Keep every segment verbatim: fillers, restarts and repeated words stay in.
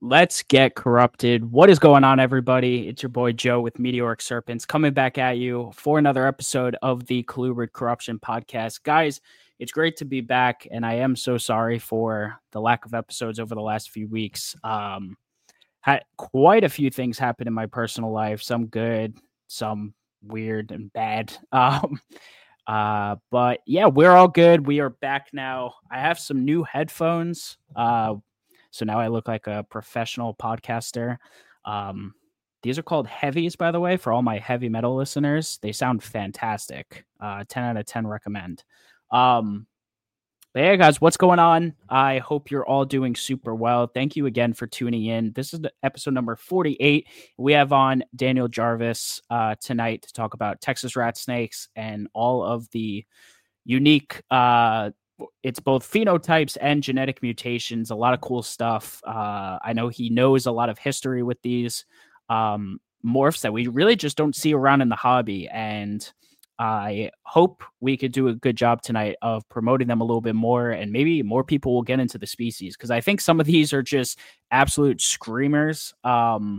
Let's get corrupted. What is going on, everybody? It's your boy Joe with Meteoric Serpents coming back at you for another episode of the Colubrid Corruption Podcast. Guys, it's great to be back, and I am so sorry for the lack of episodes over the last few weeks. Um, had quite a few things happen in my personal life, some good, some weird and bad. Um, uh, but yeah, we're all good. We are back now. I have some new headphones. Uh, so now I look like a professional podcaster. Um, these are called Heavies, by the way, for all my heavy metal listeners. They sound fantastic. Uh, ten out of ten recommend. Um, but yeah, guys, what's going on? I hope you're all doing super well. Thank you again for tuning in. This is the episode number forty-eight. We have on Daniel Jarvis uh, tonight to talk about Texas rat snakes and all of the unique uh, it's both phenotypes and genetic mutations, a lot of cool stuff. Uh, I know he knows a lot of history with these um, morphs that we really just don't see around in the hobby. And I hope we could do a good job tonight of promoting them a little bit more, and maybe more people will get into the species, because I think some of these are just absolute screamers um,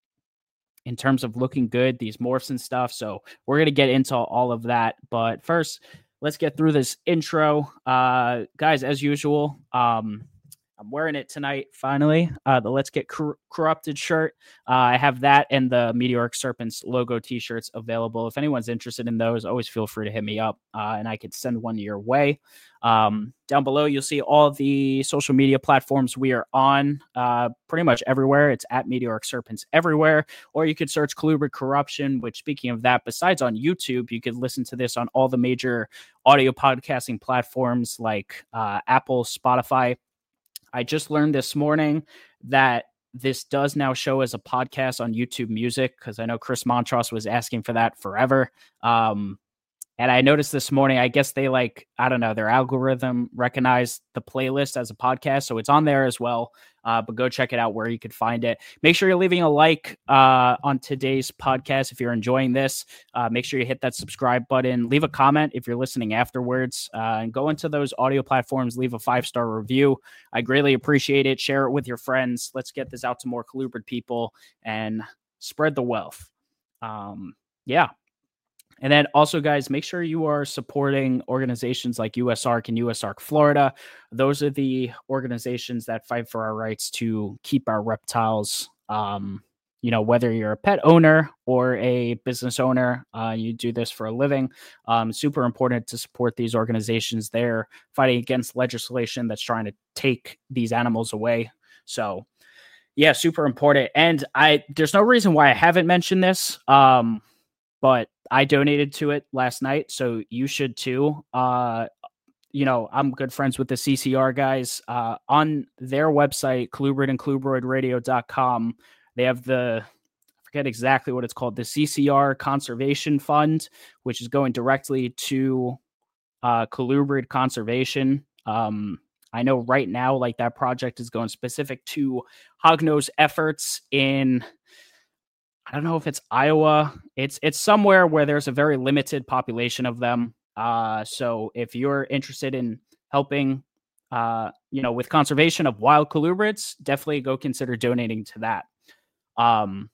in terms of looking good, these morphs and stuff. So we're going to get into all of that. But first, let's get through this intro. Uh, guys, as usual, um, I'm wearing it tonight, finally. Uh, the Let's Get Cor- Corrupted shirt. Uh, I have that and the Meteoric Serpents logo t-shirts available. If anyone's interested in those, always feel free to hit me up, uh, and I could send one your way. Um, down below, you'll see all the social media platforms we are on, uh, pretty much everywhere. It's at Meteoric Serpents everywhere. Or you could search Colubrid Corruption, which, speaking of that, besides on YouTube, you could listen to this on all the major audio podcasting platforms like uh, Apple, Spotify. I just learned this morning that this does now show as a podcast on YouTube Music, because I know Chris Montross was asking for that forever. Um, and I noticed this morning, I guess they like, I don't know, their algorithm recognized the playlist as a podcast. So it's on there as well. Uh, but go check it out where you could find it. Make sure you're leaving a like uh, on today's podcast if you're enjoying this. Uh, make sure you hit that subscribe button. Leave a comment if you're listening afterwards. Uh, and go into those audio platforms. Leave a five-star review. I greatly appreciate it. Share it with your friends. Let's get this out to more Colubrid people and spread the wealth. Um, yeah. And then also, guys, make sure you are supporting organizations like U S A R C and U S A R C Florida. Those are the organizations that fight for our rights to keep our reptiles. Um, you know, whether you're a pet owner or a business owner, uh, you do this for a living. Um, super important to support these organizations. They're fighting against legislation that's trying to take these animals away. So, yeah, super important. And I, there's no reason why I haven't mentioned this. Um, but I donated to it last night, so you should too. Uh, you know, I'm good friends with the C C R guys. Uh, on their website, Colubrid and Colubroid Radio dot com, they have the, I forget exactly what it's called, the C C R Conservation Fund, which is going directly to uh, Colubrid Conservation. Um, I know right now, like, that project is going specific to hognose efforts in, I don't know if it's Iowa. It's it's somewhere where there's a very limited population of them. Uh, so if you're interested in helping, uh, you know, with conservation of wild colubrids, definitely go consider donating to that. Um,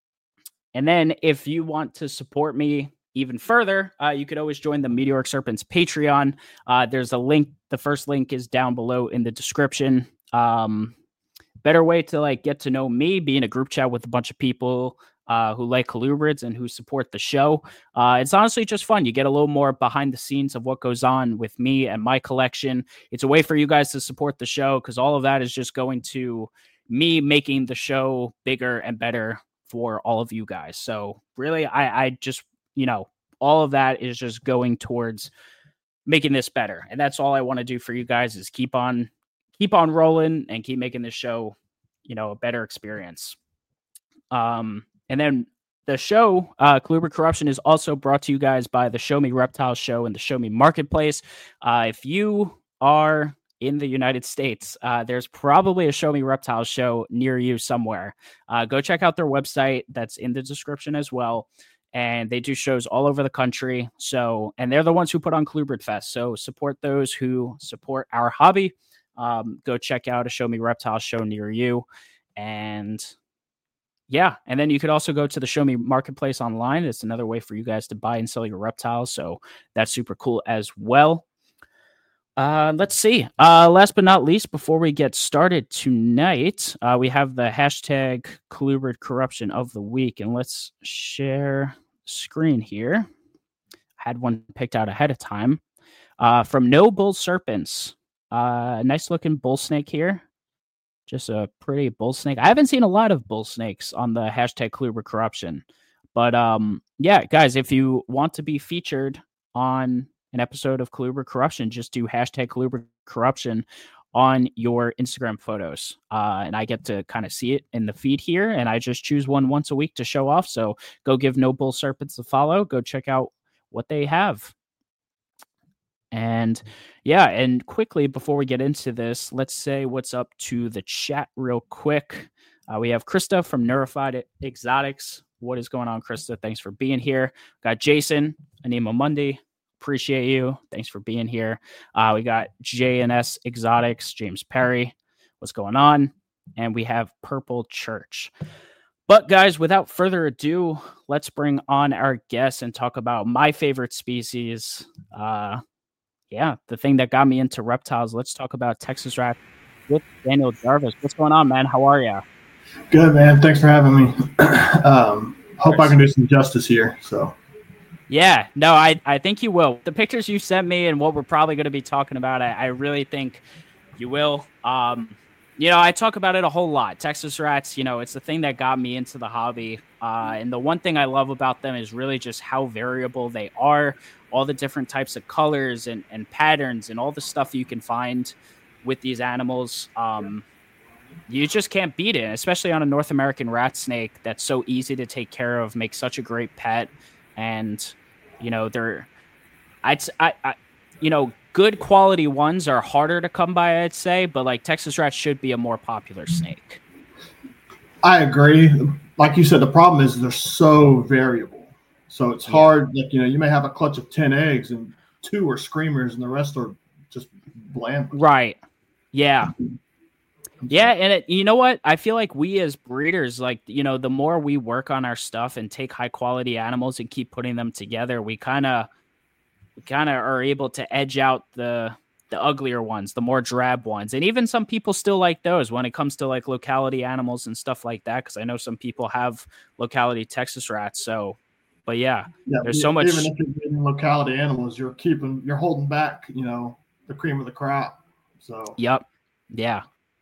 and then if you want to support me even further, uh, you could always join the Meteoric Serpents Patreon. Uh, there's a link. The first link is down below in the description. Um, better way to like get to know me, be in a group chat with a bunch of people uh, who like colubrids and who support the show. Uh, it's honestly just fun. You get a little more behind the scenes of what goes on with me and my collection. It's a way for you guys to support the show, because all of that is just going to me making the show bigger and better for all of you guys. So really, I, I just, you know, all of that is just going towards making this better. And that's all I want to do for you guys, is keep on keep on rolling and keep making this show, you know, a better experience. Um, and then the show, uh, Colubrid Corruption, is also brought to you guys by the Show Me Reptiles Show and the Show Me Marketplace. Uh, if you are in the United States, uh, there's probably a Show Me Reptiles show near you somewhere. Uh, go check out their website. That's in the description as well. And they do shows all over the country. So, and they're the ones who put on Colubrid Fest. So support those who support our hobby. Um, go check out a Show Me Reptiles show near you. And yeah, and then you could also go to the Show Me Marketplace online. It's another way for you guys to buy and sell your reptiles. So that's super cool as well. Uh, let's see. Uh, last but not least, before we get started tonight, uh, we have the hashtag Colubrid Corruption of the week. And let's share screen here. I had one picked out ahead of time. Uh, from No Bull Serpents. Uh, nice looking bull snake here. Just a pretty bull snake. I haven't seen a lot of bull snakes on the hashtag Colubrid Corruption. But um, yeah, guys, if you want to be featured on an episode of Colubrid Corruption, just do hashtag Colubrid Corruption on your Instagram photos. Uh, and I get to kind of see it in the feed here. And I just choose one once a week to show off. So go give No Bull Serpents a follow. Go check out what they have. And yeah, and quickly before we get into this, let's say what's up to the chat real quick. Uh, we have Krista from Neurified Exotics. What is going on, Krista? Thanks for being here. Got Jason, Anima Mundi. Appreciate you. Thanks for being here. Uh, we got J N S Exotics, James Perry. What's going on? And we have Purple Church. But guys, without further ado, let's bring on our guests and talk about my favorite species. Uh, yeah, the thing that got me into reptiles. Let's talk about Texas rat with Daniel Jarvis. What's going on, man? How are you? Good, man. Thanks for having me. um, hope I can do some justice here. So, yeah, no, I, I think you will. The pictures you sent me and what we're probably going to be talking about, I, I really think you will. Um, you know, I talk about it a whole lot. Texas rats, you know, it's the thing that got me into the hobby. Uh, and the one thing I love about them is really just how variable they are. All the different types of colors and, and patterns and all the stuff you can find with these animals. Um, you just can't beat it, especially on a North American rat snake that's so easy to take care of, makes such a great pet. And, you know, they're, I'd, I, I, you know, good quality ones are harder to come by, I'd say, but like Texas rats should be a more popular snake. I agree. Like you said, the problem is they're so variable. So it's hard. Yeah. Like, you know, you may have a clutch of ten eggs and two are screamers and the rest are just bland. Right. Yeah. Yeah. And it, you know what? I feel like we as breeders, like, you know, the more we work on our stuff and take high quality animals and keep putting them together, we kind of, we kind of are able to edge out the, the uglier ones, the more drab ones. And even some people still like those when it comes to like locality animals and stuff like that. Cause I know some people have locality Texas rats. So, But yeah, yeah, there's so much. Even if you're getting locality animals, you're keeping, you're holding back, you know, the cream of the crop. So. Yep. Yeah.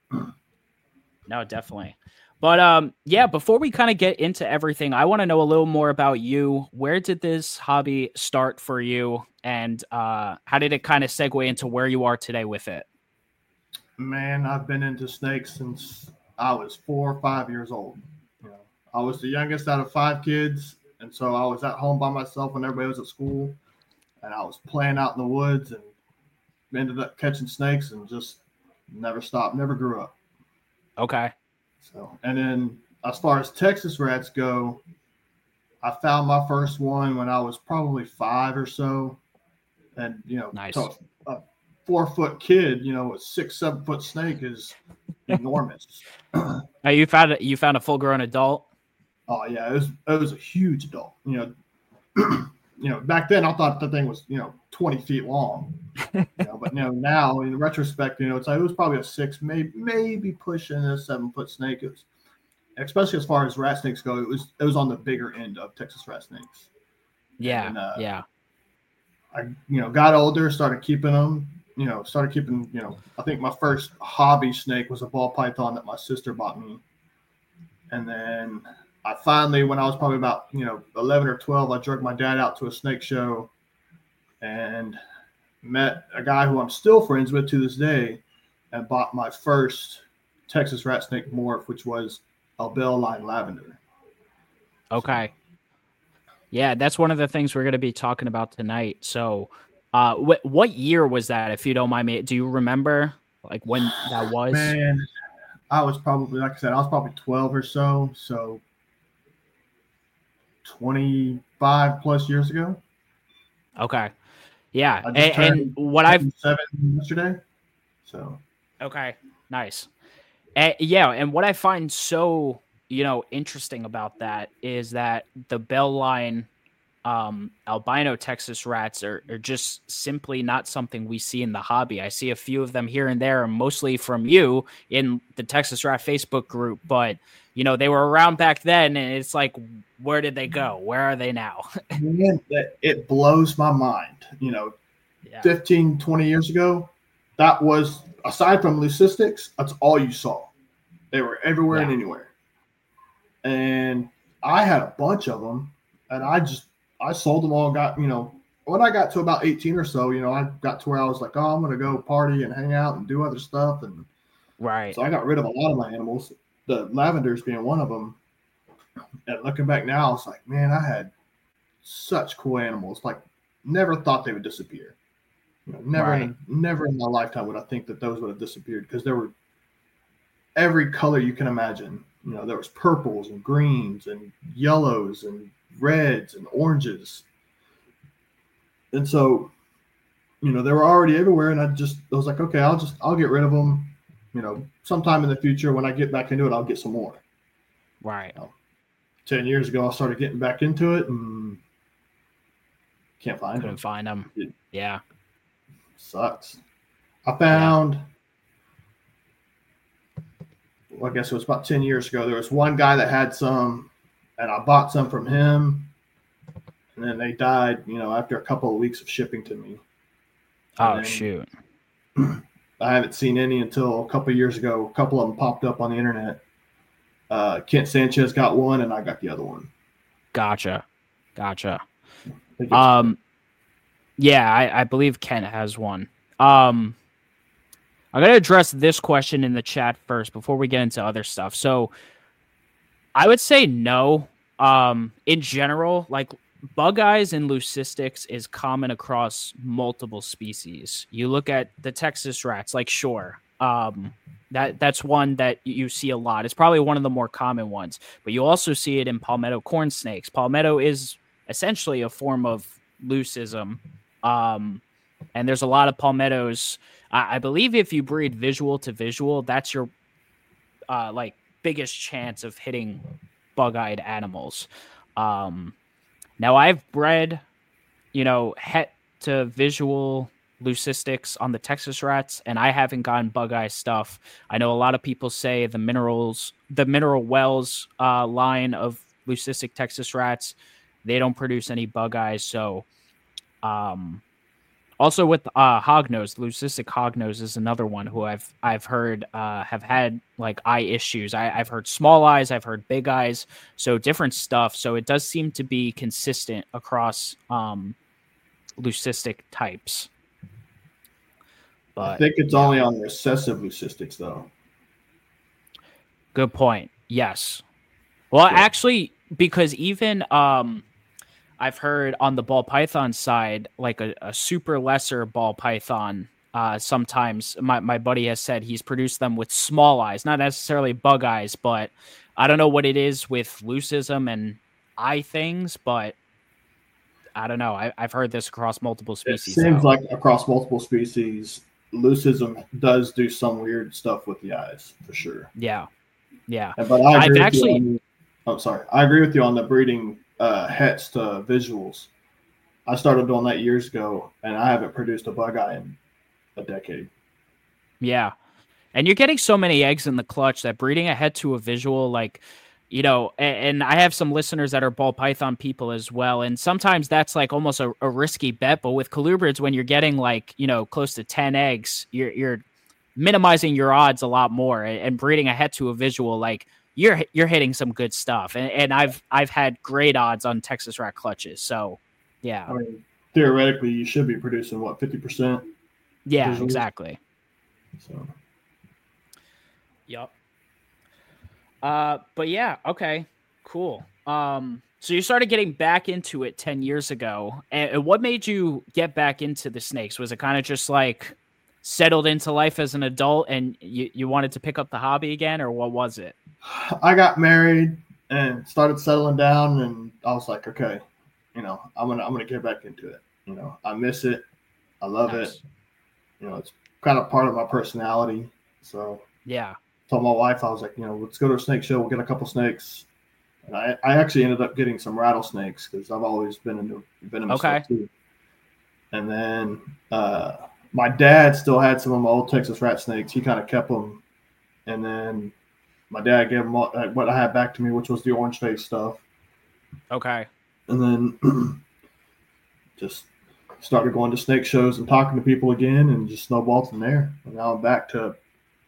No, definitely. But um, yeah, before we kind of get into everything, I want to know a little more about you. Where did this hobby start for you? And uh, how did it kind of segue into where you are today with it? Man, I've been into snakes since I was four or five years old. You know, I was the youngest out of five kids. And so I was at home by myself when everybody was at school, and I was playing out in the woods and ended up catching snakes and just never stopped, never grew up. Okay. So, and then as far as Texas rats go, I found my first one when I was probably five or so. And, you know, nice. so a four foot kid, you know, a six, seven foot snake is enormous. Now you found it, you found a full grown adult? Oh yeah, it was it was a huge adult. You know, you know, back then I thought the thing was, you know, twenty feet long. You know, but you know, now in retrospect, you know, it's like it was probably a six, maybe maybe pushing a seven foot snake. It was, especially as far as rat snakes go, it was it was on the bigger end of Texas rat snakes. Yeah, and, uh, yeah. I you know got older, started keeping them. You know, started keeping. You know, I think my first hobby snake was a ball python that my sister bought me, and then. I finally, when I was probably about, you know, eleven or twelve, I drug my dad out to a snake show and met a guy who I'm still friends with to this day and bought my first Texas rat snake morph, which was a bell line lavender. Okay. Yeah, that's one of the things we're going to be talking about tonight. So uh, wh- what year was that, if you don't mind me? Do you remember like when that was? Man, I was probably, like I said, I was probably twelve or so. So twenty-five plus years ago. Okay. Yeah. And, and what I've seven yesterday. So okay. Nice. And, yeah, and what I find so, you know, interesting about that is that the Bell line um, albino Texas rats are, are just simply not something we see in the hobby. I see a few of them here and there, mostly from you in the Texas Rat Facebook group, but you know, they were around back then and it's like, where did they go? Where are they now? Man, it blows my mind. You know, yeah. fifteen, twenty years ago, that was, aside from leucistics, that's all you saw. They were everywhere yeah. and anywhere. And I had a bunch of them, and I just, I sold them all, got, you know, when I got to about eighteen or so, you know, I got to where I was like, oh, I'm going to go party and hang out and do other stuff. And right. So I got rid of a lot of my animals, the lavenders being one of them. And looking back now, it's like, man, I had such cool animals. Like, never thought they would disappear. You know, never, right. in, never in my lifetime would I think that those would have disappeared, because there were every color you can imagine. You know, there was purples and greens and yellows and reds and oranges. And so, you know, they were already everywhere. And I just, I was like, okay, I'll just, I'll get rid of them. You know, sometime in the future, when I get back into it, I'll get some more. Right. You know, ten years ago, I started getting back into it and can't find Couldn't them. find them. It yeah. Sucks. I found, yeah. well, I guess it was about ten years ago, there was one guy that had some, and I bought some from him. And then they died, you know, after a couple of weeks of shipping to me. Oh, shoot. I haven't seen any until a couple of years ago. A couple of them popped up on the internet. Uh, Kent Sanchez got one, and I got the other one. Gotcha. Gotcha. Um, yeah, I, I believe Kent has one. Um, I'm going to address this question in the chat first before we get into other stuff. So I would say no. Um, in general, like, bug eyes and leucistics is common across multiple species. You look at the Texas rats, like, sure, um, that that's one that you see a lot. It's probably one of the more common ones, but you also see it in palmetto corn snakes. Palmetto is essentially a form of leucism, um, and there's a lot of palmettos. I, I believe if you breed visual to visual, that's your uh, like biggest chance of hitting bug-eyed animals. Um, Now, I've bred, you know, het to visual leucistics on the Texas rats, and I haven't gotten bug eye stuff. I know a lot of people say the minerals, the Mineral Wells uh, line of leucistic Texas rats, they don't produce any bug eyes. So, um, also with uh, hognose, leucistic hognose is another one who I've I've heard uh, have had like eye issues. I, I've heard small eyes, I've heard big eyes, so different stuff. So it does seem to be consistent across um, leucistic types. But I think it's yeah. only on recessive leucistics, though. Good point. Yes. Well, yeah. actually, because even um, I've heard on the ball python side, like a, a super lesser ball python, uh, sometimes my, my buddy has said he's produced them with small eyes, not necessarily bug eyes, but I don't know what it is with leucism and eye things, but I don't know. I, I've heard this across multiple species. It seems though. like across multiple species, leucism does do some weird stuff with the eyes, for sure. Yeah. Yeah. But I agree I've actually, on, oh, sorry. I agree with you on the breeding uh, hets to visuals. I started doing that years ago, and I haven't produced a bug eye in a decade. Yeah. And you're getting so many eggs in the clutch that breeding a het to a visual, like, you know, and, and I have some listeners that are ball python people as well. And sometimes that's like almost a, a risky bet. But with colubrids, when you're getting like, you know, close to ten eggs, you're, you're minimizing your odds a lot more. And, and breeding a het to a visual, like, you're you're hitting some good stuff. And, and I've I've had great odds on Texas rat clutches. So, yeah. I mean, theoretically, you should be producing, what, fifty percent? Yeah, visuals? Exactly. So. Yep. Uh, but yeah, okay, cool. Um, so you started getting back into it ten years ago, and, and what made you get back into the snakes? Was it kind of just like settled into life as an adult and you, you wanted to pick up the hobby again, or what was it? I got married and started settling down, and I was like, okay, you know, I'm gonna I'm gonna get back into it. You know, I miss it, I love nice. it. You know, it's kind of part of my personality. So yeah. told my wife, I was like, you know, let's go to a snake show. We'll get a couple snakes. And I, I actually ended up getting some rattlesnakes because I've always been into venomous Okay. stuff too. And then uh, my dad still had some of my old Texas rat snakes. He kind of kept them. And then my dad gave them all, uh, what I had back to me, which was the orange face stuff. Okay. And then just started going to snake shows and talking to people again, and just snowballed from there. And now I'm back to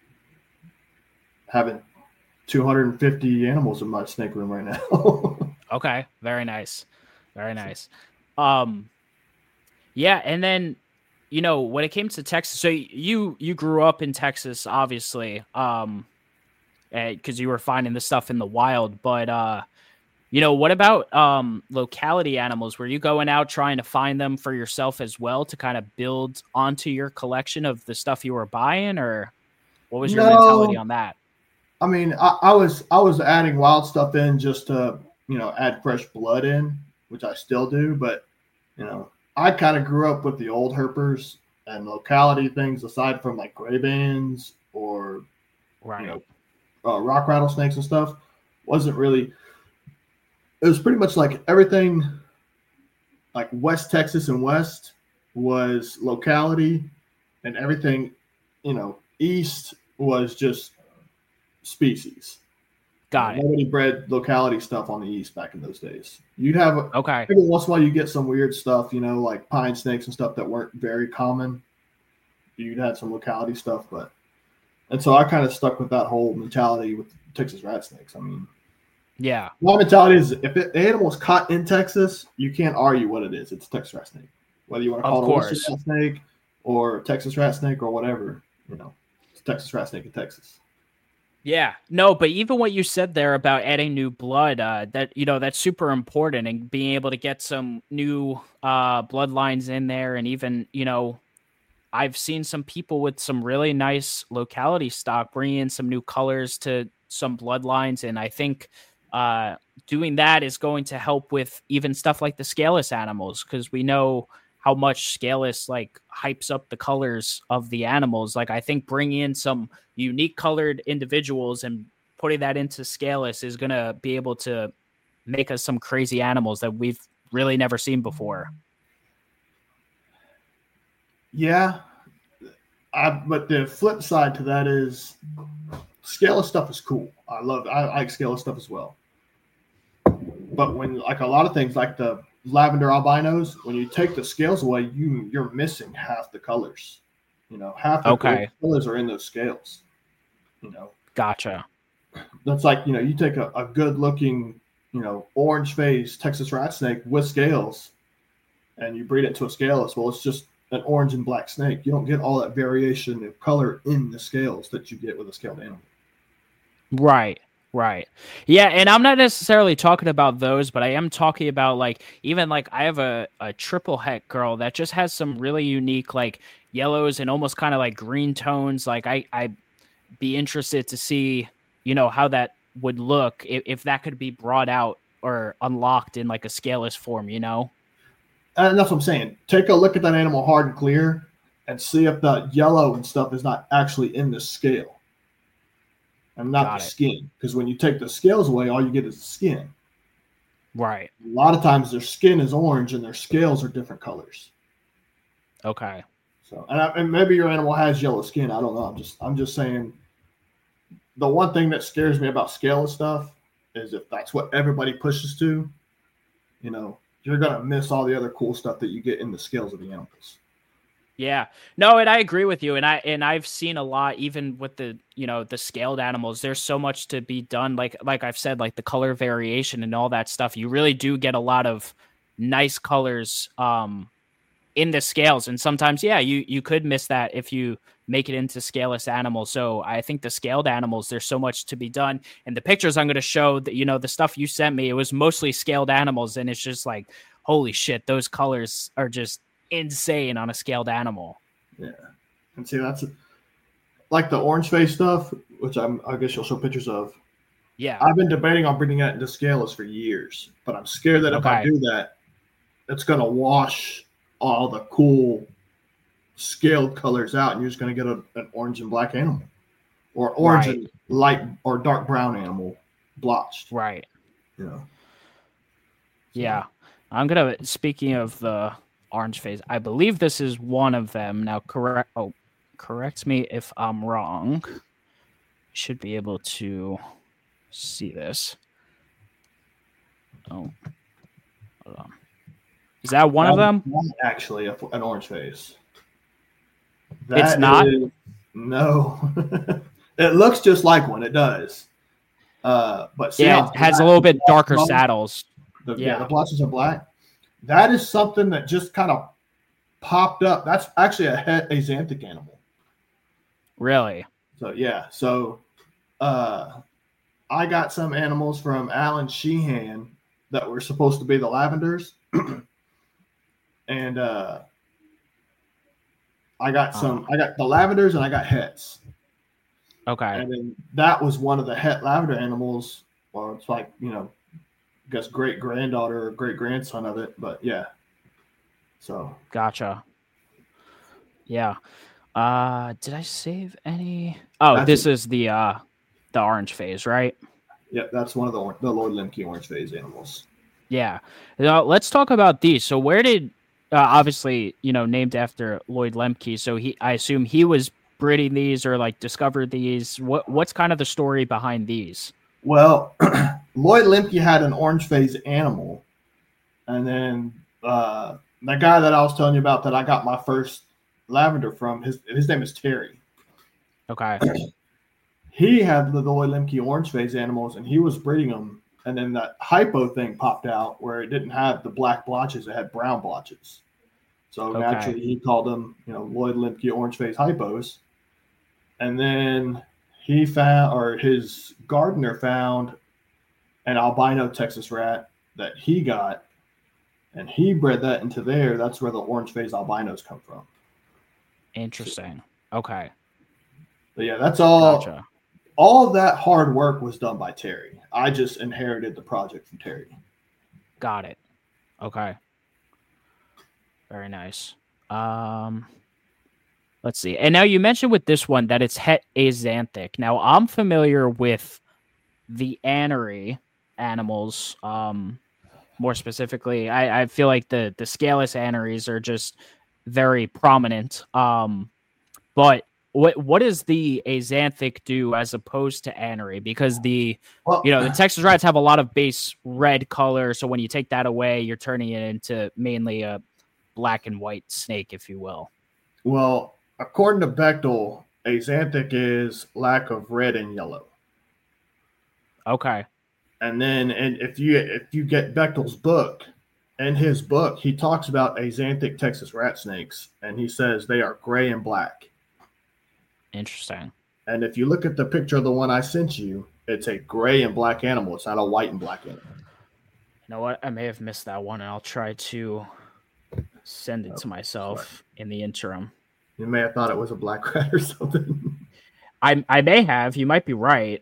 having two hundred fifty animals in my snake room right now. Okay. Very nice. Very nice. Um, yeah. And then, you know, when it came to Texas, so you, you grew up in Texas, obviously, um, because you were finding the stuff in the wild, but, uh, you know, what about um, locality animals? Were you going out trying to find them for yourself as well to kind of build onto your collection of the stuff you were buying, or what was your No. mentality on that? I mean, I, I was I was adding wild stuff in just to, you know, add fresh blood in, which I still do. But, you know, I kind of grew up with the old herpers and locality things aside from like gray bands or, Right. you know, uh, rock rattlesnakes and stuff. Wasn't really. It was pretty much like everything, like West Texas and West was locality, and everything, you know, East was just species. Got you know, it. Nobody bred locality stuff on the East back in those days. You'd have, Okay. every once in a while you get some weird stuff, you know, like pine snakes and stuff that weren't very common. You'd had some locality stuff, but, and so I kind of stuck with that whole mentality with Texas rat snakes. I mean, yeah. my mentality is if it, the animal is caught in Texas, you can't argue what it is. It's a Texas rat snake. Whether you want to call Of it a course. Western rat snake or Texas rat snake or whatever, you know, it's a Texas rat snake in Texas. Yeah, no, but even what you said there about adding new blood, uh, that, you know, that's super important, and being able to get some new uh, bloodlines in there. And even, you know, I've seen some people with some really nice locality stock bring in some new colors to some bloodlines. And I think uh, doing that is going to help with even stuff like the scaleless animals, because we know how much scaleless like hypes up the colors of the animals. Like, I think bringing in some unique colored individuals and putting that into scaleless is going to be able to make us some crazy animals that we've really never seen before. Yeah. I, but the flip side to that is scaleless stuff is cool. I love, I like scaleless stuff as well. But when, like a lot of things like the lavender albinos, when you take the scales away, you you're missing half the colors. You know, half the Okay. colors are in those scales. You know, Gotcha. that's like, you know, you take a, a good looking, you know, orange face Texas rat snake with scales, and you breed it to a scaleless. Well, it's just an orange and black snake. You don't get all that variation of color in the scales that you get with a scaled animal. Right. Right. Yeah. And I'm not necessarily talking about those, but I am talking about like, even like I have a, a triple het girl that just has some really unique like yellows and almost kind of like green tones. Like I, I'd be interested to see, you know, how that would look if, if that could be brought out or unlocked in like a scaleless form, you know? And that's what I'm saying. Take a look at that animal hard and clear and see if the yellow and stuff is not actually in the scale. And not Got the it. skin, because when you take the scales away, all you get is the skin. Right. A lot of times their skin is orange and their scales are different colors. Okay. So, and, I, and maybe your animal has yellow skin. I don't know. I'm just, I'm just saying. The one thing that scares me about scaleless stuff is if that's what everybody pushes to, you know, you're gonna miss all the other cool stuff that you get in the scales of the animals. Yeah, no, and I agree with you. And I, and I've seen a lot, even with the, you know, the scaled animals, there's so much to be done. Like, like I've said, like the color variation and all that stuff, you really do get a lot of nice colors, um, in the scales. And sometimes, yeah, you, you could miss that if you make it into scaleless animals. So I think the scaled animals, there's so much to be done. And the pictures I'm going to show that, you know, the stuff you sent me, it was mostly scaled animals. And it's just like, holy shit, those colors are just insane on a scaled animal. Yeah, and see that's like the orange face stuff, which I'm, I guess you'll show pictures of. Yeah, I've been debating on bringing that into scaleless for years, but I'm scared that if I Okay. do that, it's going to wash all the cool scaled colors out, and you're just going to get a, an orange and black animal, or orange Right. and light or dark brown animal blotched. Right. You know. So. Yeah. I'm gonna. Speaking of the orange phase, I believe this is one of them. Now, correct. Oh, correct me if I'm wrong. Should be able to see this. Oh, hold on. Is that one that of them? Actually, a, an orange phase. That it's not. Is, no, it looks just like one. It does. Uh, but see yeah, it has a little bit darker colors? saddles. The, yeah. yeah, the blotches are black. That is something that just kind of popped up. That's actually a het axanthic animal. Really? So yeah. So uh, I got some animals from Alan Sheehan that were supposed to be the lavenders. and uh, I got some, oh. I got the lavenders and I got hets. Okay. And then that was one of the het lavender animals. Well, it's like, you know, I guess great granddaughter or great grandson of it, but yeah. So. Gotcha. Yeah. Uh, did I save any? Oh, that's this a, is the, uh, the orange phase, right? Yeah. That's one of the, the Lloyd Lemke orange phase animals. Yeah. Now, let's talk about these. So where did, uh, obviously, you know, named after Lloyd Lemke. So he, I assume he was breeding these or like discovered these. What, what's kind of the story behind these? Well, Lloyd Lemke had an orange phase animal. And then, uh, the guy that I was telling you about that I got my first lavender from, his, his name is Terry. Okay. He had the Lloyd Lemke orange phase animals and he was breeding them. And then that hypo thing popped out where it didn't have the black blotches; it had brown blotches. So okay. naturally, he called them, you know, Lloyd Lemke orange phase hypos. And then he found, or his gardener found, an albino Texas rat that he got, and he bred that into there. That's where the orange phase albinos come from. Interesting. Okay. But yeah, that's all. Gotcha. All of that hard work was done by Terry. I just inherited the project from Terry. Got it. Okay. Very nice. Um, let's see. And now you mentioned with this one that it's het axanthic. Now I'm familiar with the anery animals. Um, more specifically, I, I feel like the the scaleless aneries are just very prominent. Um, but What what does the axanthic do as opposed to anery? Because the well, you know the Texas rats have a lot of base red color, so when you take that away, you're turning it into mainly a black and white snake, if you will. Well, according to Bechtel, axanthic is lack of red and yellow. Okay. And then, and if you if you get Bechtel's book, in his book, he talks about axanthic Texas rat snakes, and he says they are gray and black. Interesting. And if you look at the picture of the one I sent you, it's a gray and black animal. It's not a white and black animal. You know what? I may have missed that one, and I'll try to send it oh, to myself sorry. in the interim. You may have thought it was a black rat or something. I I may have. You might be right.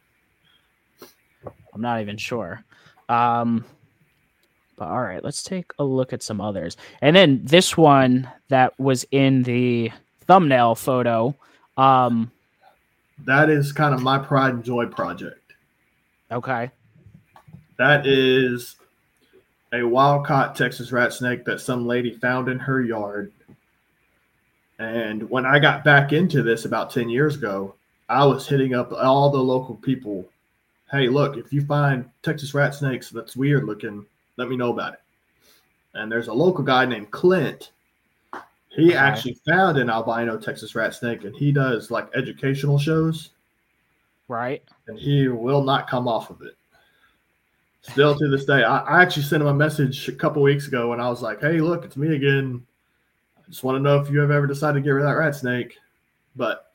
I'm not even sure. Um, but all right, let's take a look at some others. And then this one that was in the thumbnail photo. Um, that is kind of my pride and joy project. Okay. That is a wild-caught Texas rat snake that some lady found in her yard. And when I got back into this about ten years ago, I was hitting up all the local people. Hey, look, if you find Texas rat snakes that's weird looking, let me know about it. And there's a local guy named Clint. He okay. actually found an albino Texas rat snake, and he does like educational shows. Right. And he will not come off of it. Still to this day. I, I actually sent him a message a couple weeks ago, and I was like, hey, look, it's me again. I just want to know if you have ever decided to get rid of that rat snake. But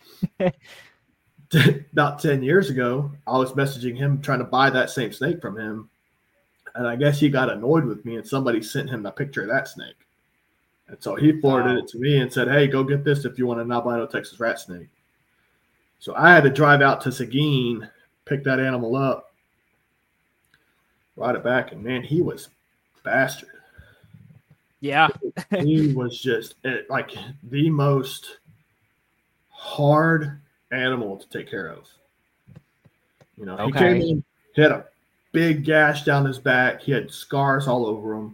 about ten years ago, I was messaging him trying to buy that same snake from him. And I guess he got annoyed with me, and somebody sent him a picture of that snake. And so he forwarded wow. it to me and said, hey, go get this if you want an albino Texas rat snake. So I had to drive out to Seguin, pick that animal up, ride it back, and man, he was a bastard. Yeah. He was just it, like the most hard animal to take care of. You know, he Okay. came in, he had a big gash down his back. He had scars all over him.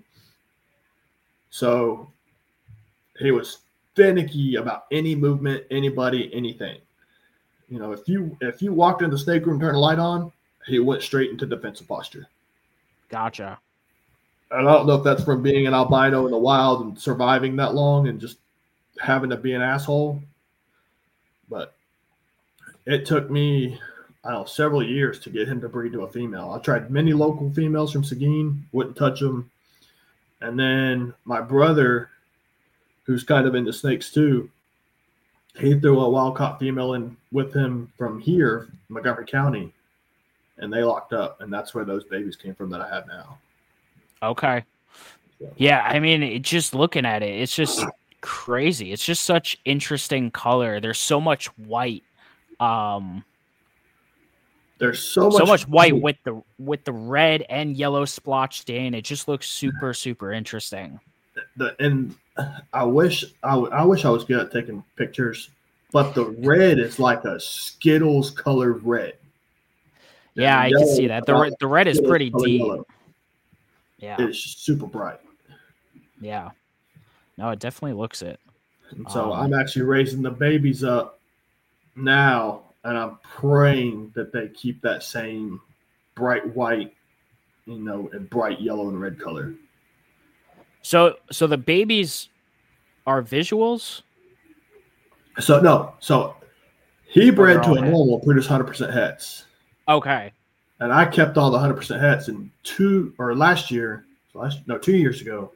So he was finicky about any movement, anybody, anything. You know, if you if you walked in the snake room, turned the light on, he went straight into defensive posture. Gotcha. And I don't know if that's from being an albino in the wild and surviving that long and just having to be an asshole. But it took me, I don't know, several years to get him to breed to a female. I tried many local females from Seguin, wouldn't touch them. And then my brother, who's kind of into snakes too, he threw a wild caught female in with him from here, Montgomery County, and they locked up. And that's where those babies came from that I have now. Okay. So. Yeah, I mean, it, just looking at it, it's just crazy. It's just such interesting color. There's so much white. Um, There's so much, so much white with the with the red and yellow splotched in. It just looks super, super interesting. The, and I wish I, w- I wish I was good at taking pictures, but the red is like a Skittles colored red. Yeah, I can see that. The red, the red is pretty deep. Yellow. Yeah, it's super bright. Yeah, no, it definitely looks it. And so um, I'm actually raising the babies up now, and I'm praying that they keep that same bright white, you know, and bright yellow and red color. So, so the babies are visuals? So no, so he bred to a heads. normal, produced one hundred percent heads. Okay. And I kept all the one hundred percent heads in two, or last year, last no, two years ago.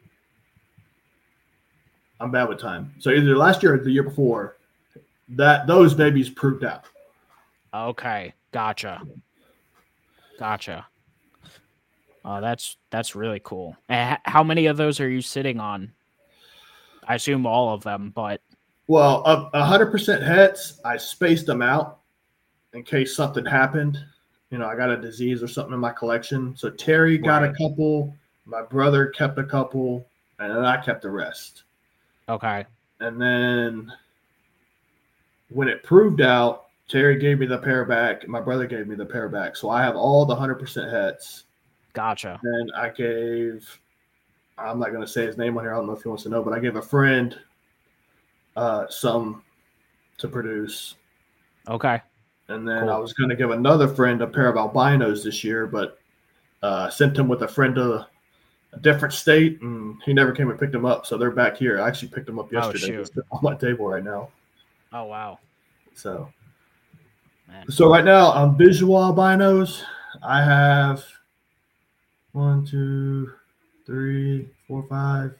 I'm bad with time. So either last year or the year before, that those babies proved out. Okay, gotcha, gotcha. Oh, that's that's really cool. And how many of those are you sitting on? I assume all of them, but well, a hundred percent heads, I spaced them out in case something happened. You know, I got a disease or something in my collection. So Terry got right. a couple, my brother kept a couple, and then I kept the rest. Okay. And then when it proved out, Terry gave me the pair back, and my brother gave me the pair back. So I have all the one hundred percent heads. Gotcha. And I gave, I'm not going to say his name on here. I don't know if he wants to know, but I gave a friend uh, some to produce. Okay. And then cool. I was going to give another friend a pair of albinos this year, but uh, sent him with a friend to a different state, and he never came and picked them up. So they're back here. I actually picked them up yesterday. Oh, They're on my table right now. Oh, wow. So, Man. so right now on visual albinos, I have one, two, three, four, five,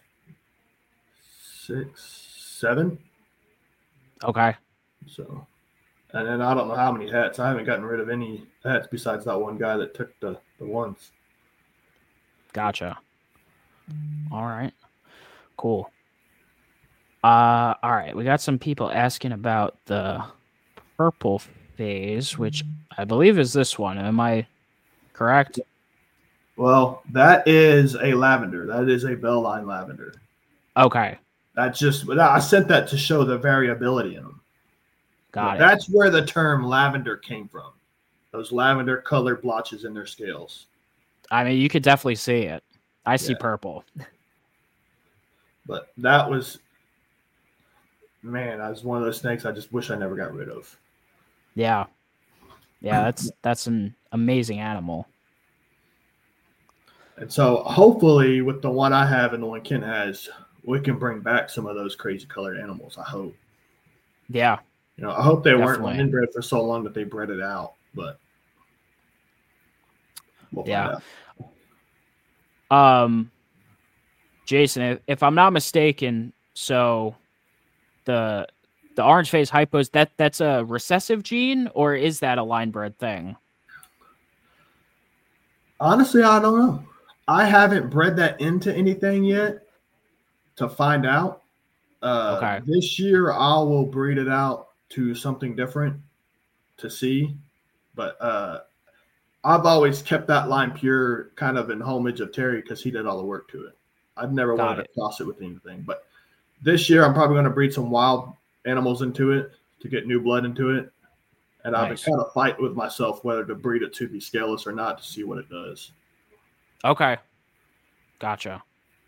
six, seven. Okay. So, and then I don't know how many hats. I haven't gotten rid of any hats besides that one guy that took the, the ones. Gotcha. All right. Cool. Uh, all right. We got some people asking about the purple phase, which I believe is this one. Am I correct? Well, that is a lavender. That is a bell line lavender. Okay. That's just, I sent that to show the variability in them. Got it. That's where the term lavender came from. Those lavender colored blotches in their scales. I mean, you could definitely see it. I see yeah. purple. But that was, man, that was one of those snakes I just wish I never got rid of. Yeah. Yeah, that's that's an amazing animal. And so hopefully with the one I have and the one Ken has, we can bring back some of those crazy colored animals, I hope. Yeah. You know, I hope they Definitely. weren't inbred for so long that they bred it out, but we'll yeah. find out. Um, Jason, if, if I'm not mistaken, so the the orange phase hypos, that that's a recessive gene, or is that a line bred thing? Honestly, I don't know. I haven't bred that into anything yet to find out. Uh, okay. This year, I will breed it out to something different to see. But uh, I've always kept that line pure, kind of in homage of Terry, because he did all the work to it. I've never Got wanted it. to cross it with anything. But this year, I'm probably going to breed some wild animals into it to get new blood into it. And I've Nice. been kind of fighting with myself whether to breed it to be scaleless or not to see what it does. Okay. Gotcha.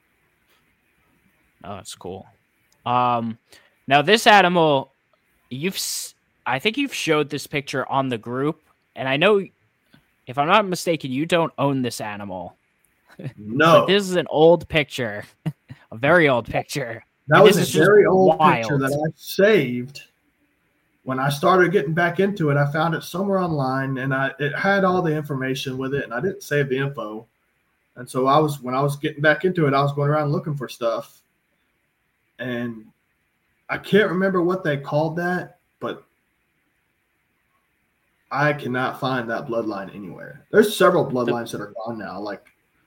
Oh, that's cool. Um, now this animal, you've, I think you've showed this picture on the group, and I know, if I'm not mistaken, you don't own this animal. No. But this is an old picture, a very old picture. That and was this a is just very old wild. picture that I saved. When I started getting back into it, I found it somewhere online, and I it had all the information with it, and I didn't save the info. And so I was when I was getting back into it, I was going around looking for stuff, and I can't remember what they called that, but I cannot find that bloodline anywhere. There's several bloodlines that are gone now. Like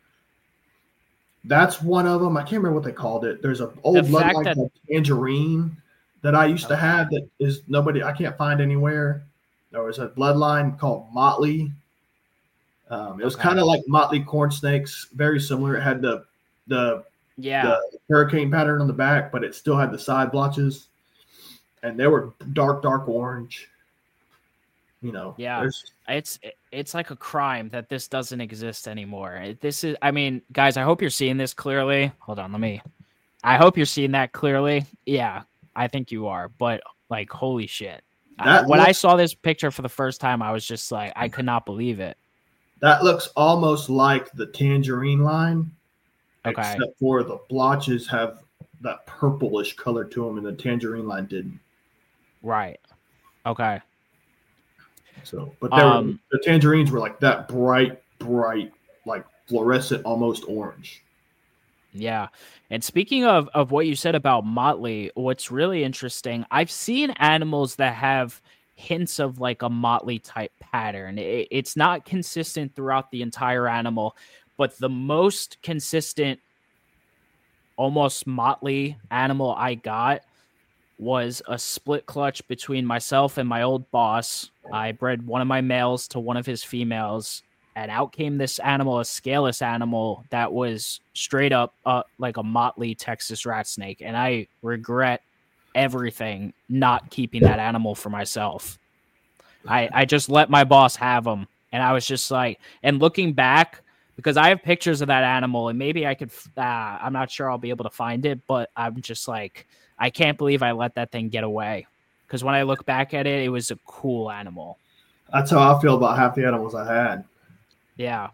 that's one of them. I can't remember what they called it. There's an old bloodline that, called Tangerine that I used okay. to have that is nobody, I can't find anywhere. There was a bloodline called Motley. Um, it was okay. kind of like Motley corn snakes, very similar. It had the the yeah the hurricane pattern on the back, but it still had the side blotches, and they were dark, dark orange. You know, yeah, it's it's like a crime that this doesn't exist anymore. This is, I mean, guys, I hope you're seeing this clearly. Hold on, let me. I hope you're seeing that clearly. Yeah. I think you are, but like, holy shit. Uh, when looks, I saw this picture for the first time, I was just like, I could not believe it. That looks almost like the Tangerine line, okay. except for the blotches have that purplish color to them, and the Tangerine line didn't. Right. Okay. So, but there um, were, the Tangerines were like that bright, bright, like fluorescent, almost orange. Yeah. And speaking of, of what you said about Motley, what's really interesting, I've seen animals that have hints of like a Motley type pattern. It, it's not consistent throughout the entire animal, but the most consistent, almost Motley animal I got was a split clutch between myself and my old boss. I bred one of my males to one of his females, and out came this animal, a scaleless animal that was straight up uh, like a Motley Texas rat snake. And I regret everything not keeping that animal for myself. I, I just let my boss have him. And I was just like, and looking back, because I have pictures of that animal, and maybe I could, uh, I'm not sure I'll be able to find it, but I'm just like, I can't believe I let that thing get away. Because when I look back at it, it was a cool animal. That's how I feel about half the animals I had. Yeah.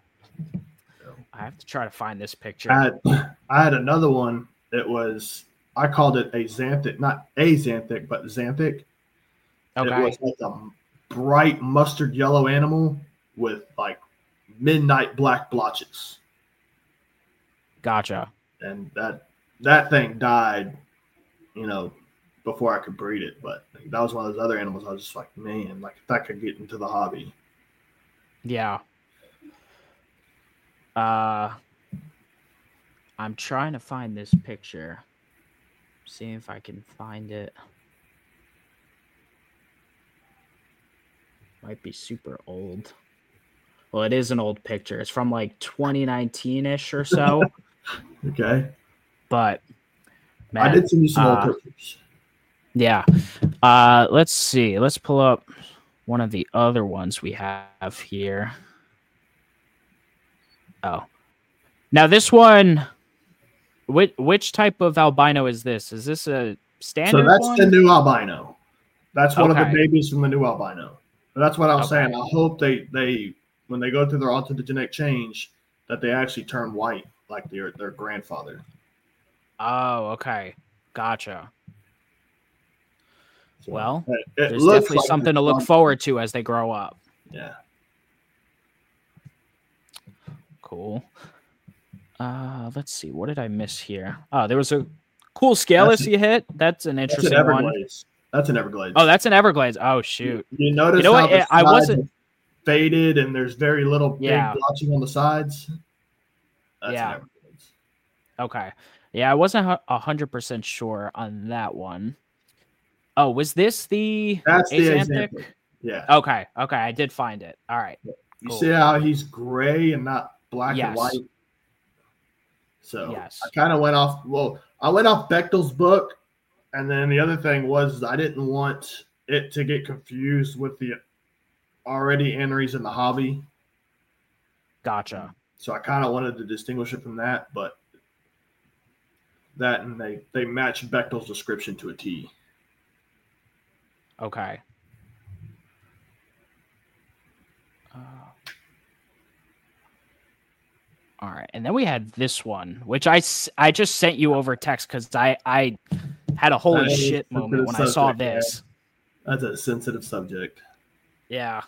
I have to try to find this picture. I had, I had another one. It was, I called it a xanthic, not a xanthic, but xanthic. Okay. It was like a bright mustard yellow animal with like midnight black blotches. Gotcha. And that that thing died, you know, before I could breed it. But that was one of those other animals I was just like, man, like if that could get into the hobby. Yeah. Uh, I'm trying to find this picture. See if I can find it. Might be super old. Well, it is an old picture. It's from like twenty nineteen-ish or so. Okay. But man, I did see some uh, old pictures. Yeah. Uh, let's see. Let's pull up one of the other ones we have here. Oh. Now this one, which, which type of albino is this? Is this a standard So that's one? the new albino. That's one Okay. of the babies from the new albino. But that's what I was Okay. saying. I hope they, they when they go through their autogenetic change, that they actually turn white like their their grandfather. Oh, okay. Gotcha. So Well, it, it there's looks definitely like something to look fun. forward to as they grow up. Yeah. Cool. Uh, let's see. What did I miss here? Oh, there was a cool scaleless you hit. That's an That's interesting an one. Everglades. That's an Everglades. Oh, that's an Everglades. Oh, shoot. You, you notice You know how what? the I sides wasn't- are faded and there's very little Yeah. big blotching on the sides? That's Yeah. an Everglades. Okay. Yeah, I wasn't a hundred percent sure on that one. Oh, was this the That's the Axanthic? Axanthic. Yeah. Okay. Okay. I did find it. All right. You Cool. see how he's gray and not black Yes. and white? So Yes. I kind of went off. Well, I went off Bechtel's book, and then the other thing was I didn't want it to get confused with the already entries in the hobby. Gotcha. So I kind of wanted to distinguish it from that, but that and they, they match Bechtel's description to a T. Okay. Uh, all right. And then we had this one, which I, I just sent you over text because I, I had a holy That is shit a moment when I sensitive saw subject, this. man. That's a sensitive subject. Yeah.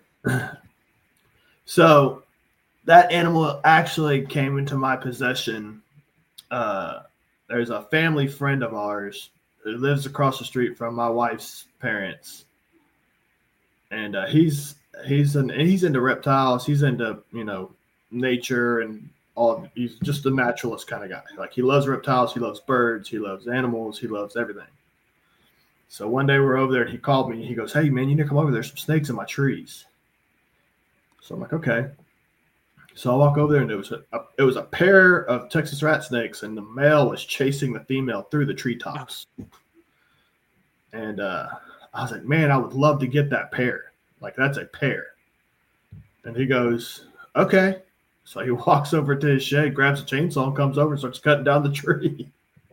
So that animal actually came into my possession. Uh, there's a family friend of ours who lives across the street from my wife's parents. And uh, he's he's an, he's into reptiles. He's into, you know, nature and all. He's just a naturalist kind of guy. Like, he loves reptiles. He loves birds. He loves animals. He loves everything. So one day we're over there and he called me. He goes, "Hey, man, you need to come over. There's some snakes in my trees." So I'm like, okay. So I walk over there and it was a, a it was a pair of Texas rat snakes, and the male was chasing the female through the treetops. And uh, I was like, man, I would love to get that pair. Like, that's a pair. And he goes, okay. So he walks over to his shed, grabs a chainsaw, and comes over and starts cutting down the tree.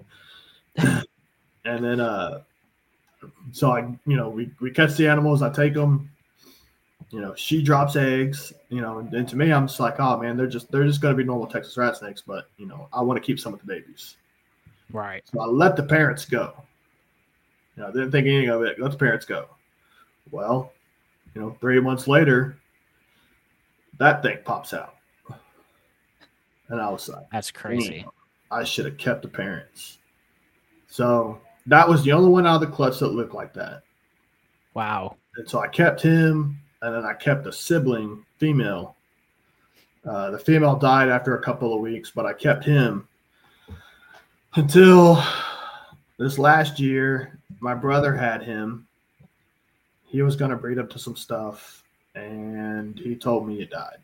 And then, uh, so I, you know, we, we catch the animals. I take them. You know, she drops eggs. You know, and, and to me, I'm just like, oh man, they're just they're just going to be normal Texas rat snakes. But you know, I want to keep some of the babies. Right. So I let the parents go. You know, didn't think anything of it. Let the parents go. Well, you know, three months later, that thing pops out. And I was like, that's crazy. Damn, I should have kept the parents. So that was the only one out of the clutch that looked like that. Wow. And so I kept him, and then I kept a sibling, female. Uh, the female died after a couple of weeks, but I kept him until this last year. My brother had him. He was going to breed up to some stuff, and he told me it died.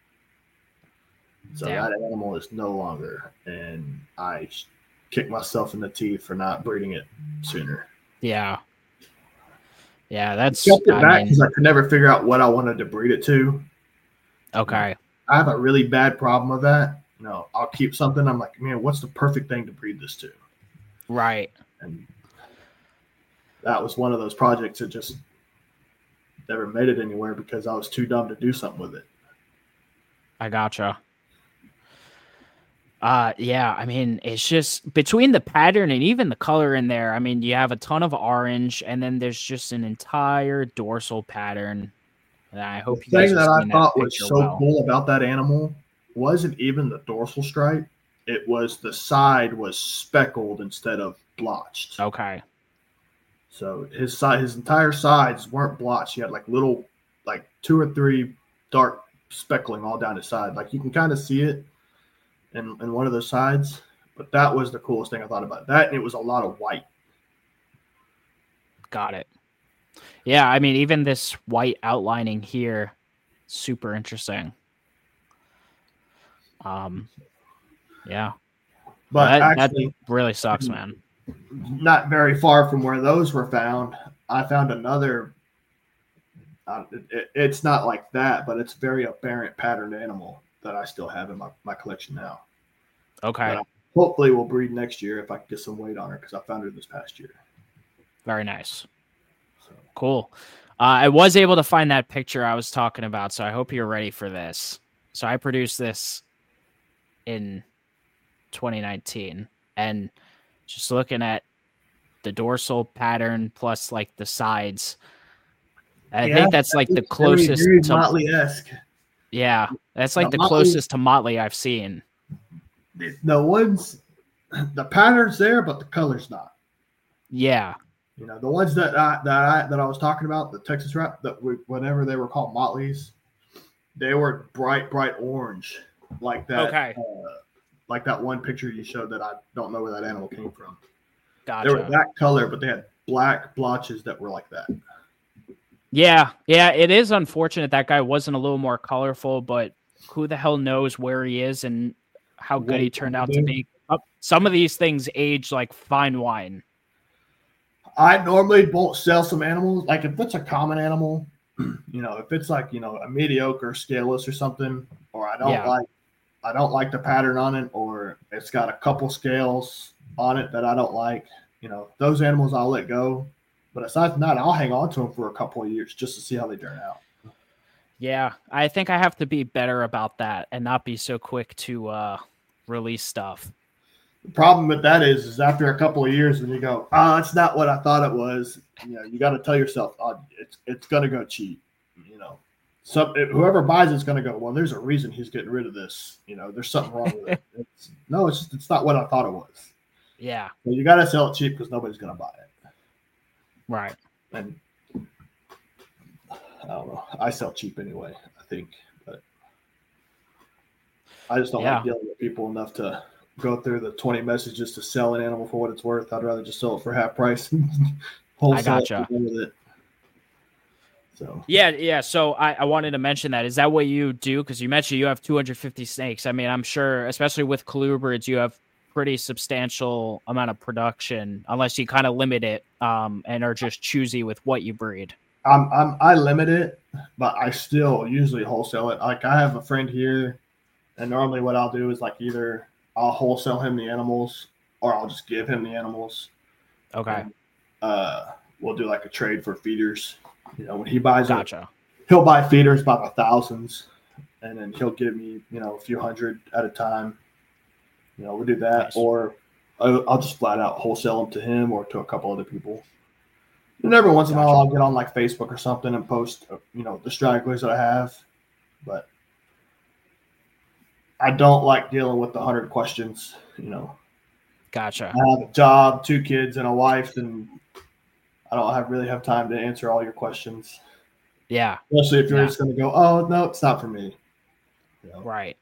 So Damn. that animal is no longer, and I kicked myself in the teeth for not breeding it sooner. Yeah. Yeah, that's. I kept it I back because mean, I could never figure out what I wanted to breed it to. okay. I have a really bad problem with that. You know, I'll keep something. I'm like, man, what's the perfect thing to breed this to? Right. And that was one of those projects that just never made it anywhere because I was too dumb to do something with it. I gotcha. Uh, yeah, I mean, it's just between the pattern and even the color in there. I mean, you have a ton of orange, and then there's just an entire dorsal pattern. And I hope The you guys thing have that I seen thought that was picture so well. cool about that animal wasn't even the dorsal stripe. It was the side was speckled instead of blotched. Okay. So his side, his entire sides weren't blotched. He had like little, like two or three dark speckling all down his side. Like you can kind of see it in, in one of those sides. But that was the coolest thing I thought about that. And it was a lot of white. Got it. Yeah, I mean, even this white outlining here, super interesting. Um, yeah. But that, actually, that really sucks, man. Not very far from where those were found, I found another. Uh, it, it's not like that, but it's very aberrant patterned animal that I still have in my, my collection now. Okay. Hopefully, will breed next year if I can get some weight on her because I found her this past year. Very nice. So. Cool. Uh, I was able to find that picture I was talking about, so I hope you're ready for this. So I produced this in twenty nineteen, and just looking at the dorsal pattern plus like the sides, I yeah, think that's like the closest very, very to Motley-esque. Yeah, that's like the, the Motley, closest to Motley I've seen. The, the ones, the pattern's there, but the color's not. Yeah. You know, the ones that I that I that I was talking about, the Texas rat, that we, whenever they were called Motleys, they were bright, bright orange, like that. Okay. Uh, like that one picture you showed that I don't know where that animal came from. Gotcha. They were that color, but they had black blotches that were like that. Yeah, yeah, it is unfortunate that guy wasn't a little more colorful, but who the hell knows where he is and how good he turned out to be. Some of these things age like fine wine. I normally won't sell some animals. Like if it's a common animal, you know, if it's like, you know, a mediocre scaleless or something, or I don't Yeah. like, I don't like the pattern on it, or it's got a couple scales on it that I don't like, you know, those animals I'll let go. But aside from that, I'll hang on to them for a couple of years just to see how they turn out. Yeah, I think I have to be better about that and not be so quick to uh, release stuff. The problem with that is, is after a couple of years, when you go, ah, oh, it's not what I thought it was. You know, you got to tell yourself, oh, it's it's gonna go cheap. You know, some whoever buys it's gonna go. Well, there's a reason he's getting rid of this. You know, there's something wrong with it. It's, no, it's just, it's not what I thought it was. Yeah, so you got to sell it cheap because nobody's gonna buy it. Right. And I don't know. I sell cheap anyway, I think, but I just don't Yeah. like dealing with people enough to go through the twenty messages to sell an animal for what it's worth. I'd rather just sell it for half price. I gotcha. With it. So yeah, yeah. So I, I wanted to mention that. Is that what you do? Because you mentioned you have two hundred fifty snakes. I mean, I'm sure, especially with colubrids, you have pretty substantial amount of production, unless you kind of limit it um, and are just choosy with what you breed. I'm, I'm I limit it, but I still usually wholesale it. Like I have a friend here, and normally what I'll do is like either I'll wholesale him the animals or I'll just give him the animals. Okay. And, uh, we'll do like a trade for feeders. You know, when he buys Gotcha. it, he'll buy feeders by the thousands, and then he'll give me, you know, a few hundred at a time. You know, we'll do that, Nice. or I'll, I'll just flat out wholesale them to him or to a couple other people. And every once in a while, I'll get on like Facebook or something and post, you know, the stragglers that I have. But I don't like dealing with the hundred questions, you know. Gotcha. I have a job, two kids, and a wife, and I don't have really have time to answer all your questions. Yeah. Especially if you're yeah. just going to go, oh, no, it's not for me. You know? Right.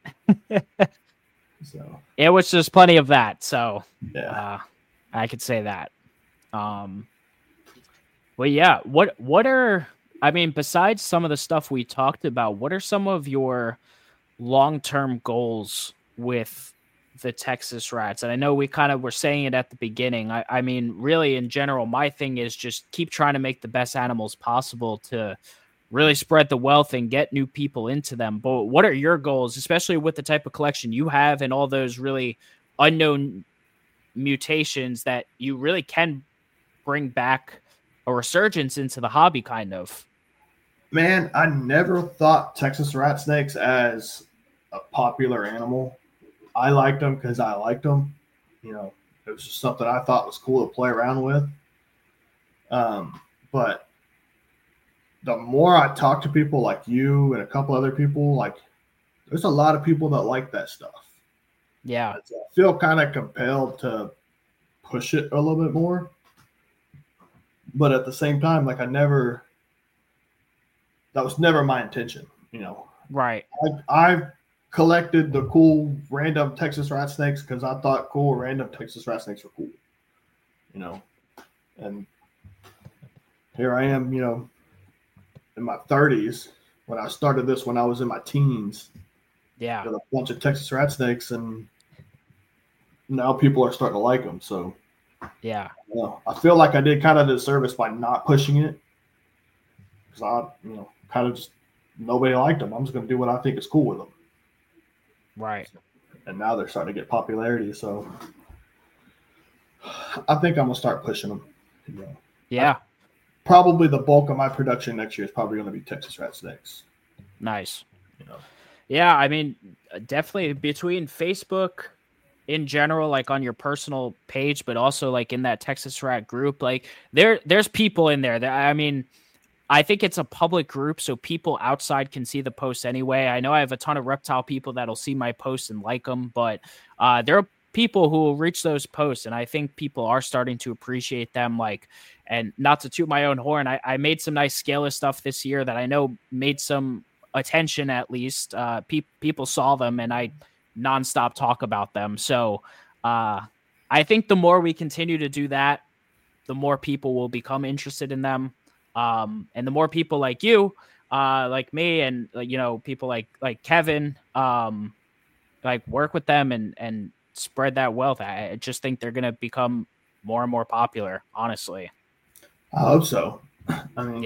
So it was just plenty of that. So yeah, uh, I could say that. Um, well, yeah. What, what are, I mean, besides some of the stuff we talked about, what are some of your long-term goals with the Texas Rats? And I know we kind of were saying it at the beginning. I, I mean, really in general, my thing is just keep trying to make the best animals possible to really spread the wealth and get new people into them. But what are your goals, especially with the type of collection you have and all those really unknown mutations that you really can bring back a resurgence into the hobby kind of? Man, I never thought Texas rat snakes as a popular animal. I liked them because I liked them. You know, it was just something I thought was cool to play around with. Um, but the more I talk to people like you and a couple other people, like there's a lot of people that like that stuff. Yeah. So I feel kind of compelled to push it a little bit more. But at the same time, like I never, that was never my intention, you know. Right. I, I collected the cool random Texas rat snakes because I thought cool random Texas rat snakes were cool, you know. And here I am, you know, in my thirties when I started this when I was in my teens. Yeah. With a bunch of Texas rat snakes, and now people are starting to like them. So yeah, you know, I feel like I did kind of a disservice by not pushing it because I, you know, kind of just nobody liked them. I'm just going to do what I think is cool with them. Right. And now they're starting to get popularity. So I think I'm going to start pushing them. You know. Yeah. I, probably the bulk of my production next year is probably going to be Texas rat snakes. Nice. You know. Yeah, I mean, definitely between Facebook in general, like on your personal page, but also like in that Texas Rat group, like there, there's people in there that, I mean, I think it's a public group, so people outside can see the posts anyway. I know I have a ton of reptile people that'll see my posts and like them, but uh, there are people who will reach those posts, and I think people are starting to appreciate them. Like, and not to toot my own horn, I, I made some nice scaleless stuff this year that I know made some attention. At least uh, pe- people saw them, and I nonstop talk about them. So uh, I think the more we continue to do that, the more people will become interested in them. Um, and the more people like you, uh, like me, and uh, you know, people like like Kevin, um, like work with them and and spread that wealth. I just think they're gonna become more and more popular. Honestly, I hope so. I mean, yeah,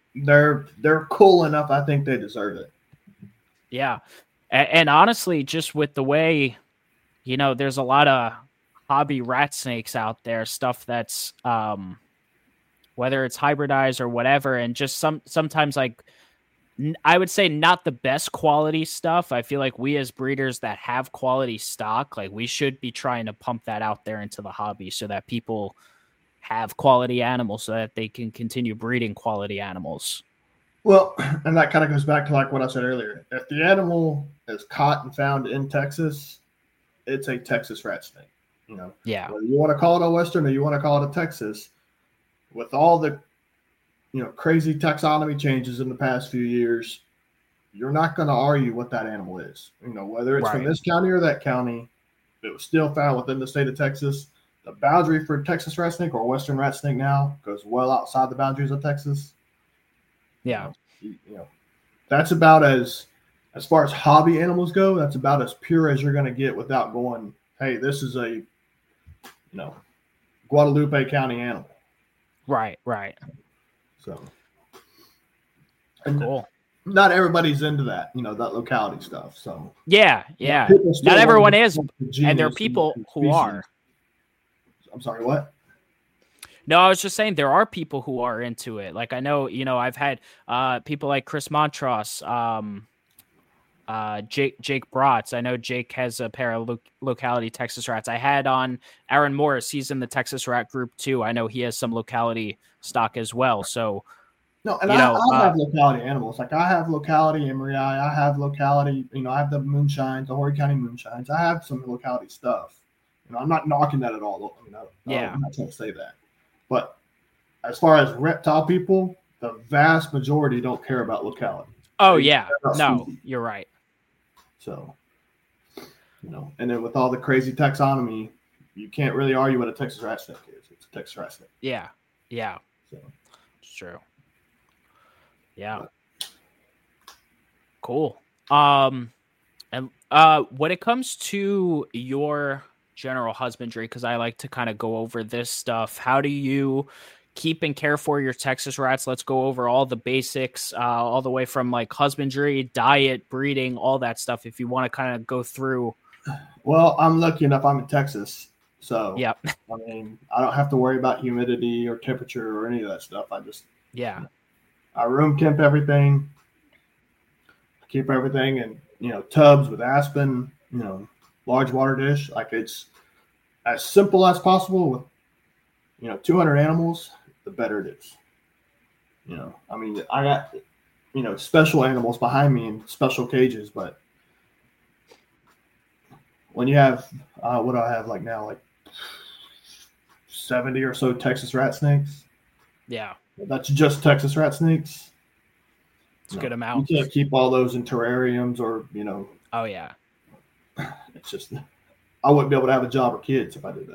they're they're cool enough. I think they deserve it. Yeah. And, and honestly, just with the way, you know, there's a lot of hobby rat snakes out there, stuff that's um whether it's hybridized or whatever, and just some sometimes like I would say not the best quality stuff. I feel like we as breeders that have quality stock, like we should be trying to pump that out there into the hobby so that people have quality animals so that they can continue breeding quality animals. Well, and that kind of goes back to like what I said earlier. If the animal is caught and found in Texas, it's a Texas rat snake. You know, yeah. Whether you want to call it a Western or you want to call it a Texas, with all the you know crazy taxonomy changes in the past few years, you're not going to argue what that animal is. You know, whether it's Right. from this county or that county, it was still found within the state of Texas. The boundary for Texas rat snake or Western rat snake now goes well outside the boundaries of Texas. Yeah. You know, you know that's about as as far as hobby animals go, that's about as pure as you're going to get without going, hey, this is a you know Guadalupe County animal. Right, right. So, and cool. Not everybody's into that, you know, that locality stuff. So yeah, yeah. Not everyone is, and there are people who are. I'm sorry, what? No, I was just saying there are people who are into it. Like I know, you know, I've had uh, people like Chris Montross, um, uh, Jake Jake Bratz. I know Jake has a pair of lo- locality Texas rats. I had on Aaron Morris. He's in the Texas Rat group too. I know he has some locality stock as well. So no, and you I, know, I uh, have locality animals. Like I have locality Emory. I have locality. You know, I have the moonshines, the Horry County moonshines. I have some locality stuff. You know, I'm not knocking that at all. You know, yeah, I'm not trying to say that. But as far as reptile people, the vast majority don't care about locality. Oh they yeah, no, species. You're right. So, you know, and then with all the crazy taxonomy, you can't really argue what a Texas rat snake is. It's a Texas rat snake. Yeah, yeah, so it's true. Yeah, but. Cool. Um, and uh, when it comes to your general husbandry, because I like to kind of go over this stuff, how do you keep and care for your Texas rats? Let's go over all the basics, uh, all the way from like husbandry, diet, breeding, all that stuff. If you want to kind of go through. Well, I'm lucky enough. I'm in Texas, so yeah. I mean, I don't have to worry about humidity or temperature or any of that stuff. I just yeah, I room temp everything, keep everything in you know tubs with aspen, you know, large water dish. Like it's as simple as possible with you know two hundred animals. The better it is. You know, I mean, I got, you know, special animals behind me in special cages, but when you have, uh, what do I have like now, like seventy or so Texas rat snakes. Yeah. That's just Texas rat snakes. It's no, a good amount. You can't keep all those in terrariums or, you know. Oh, yeah. It's just, I wouldn't be able to have a job or kids if I did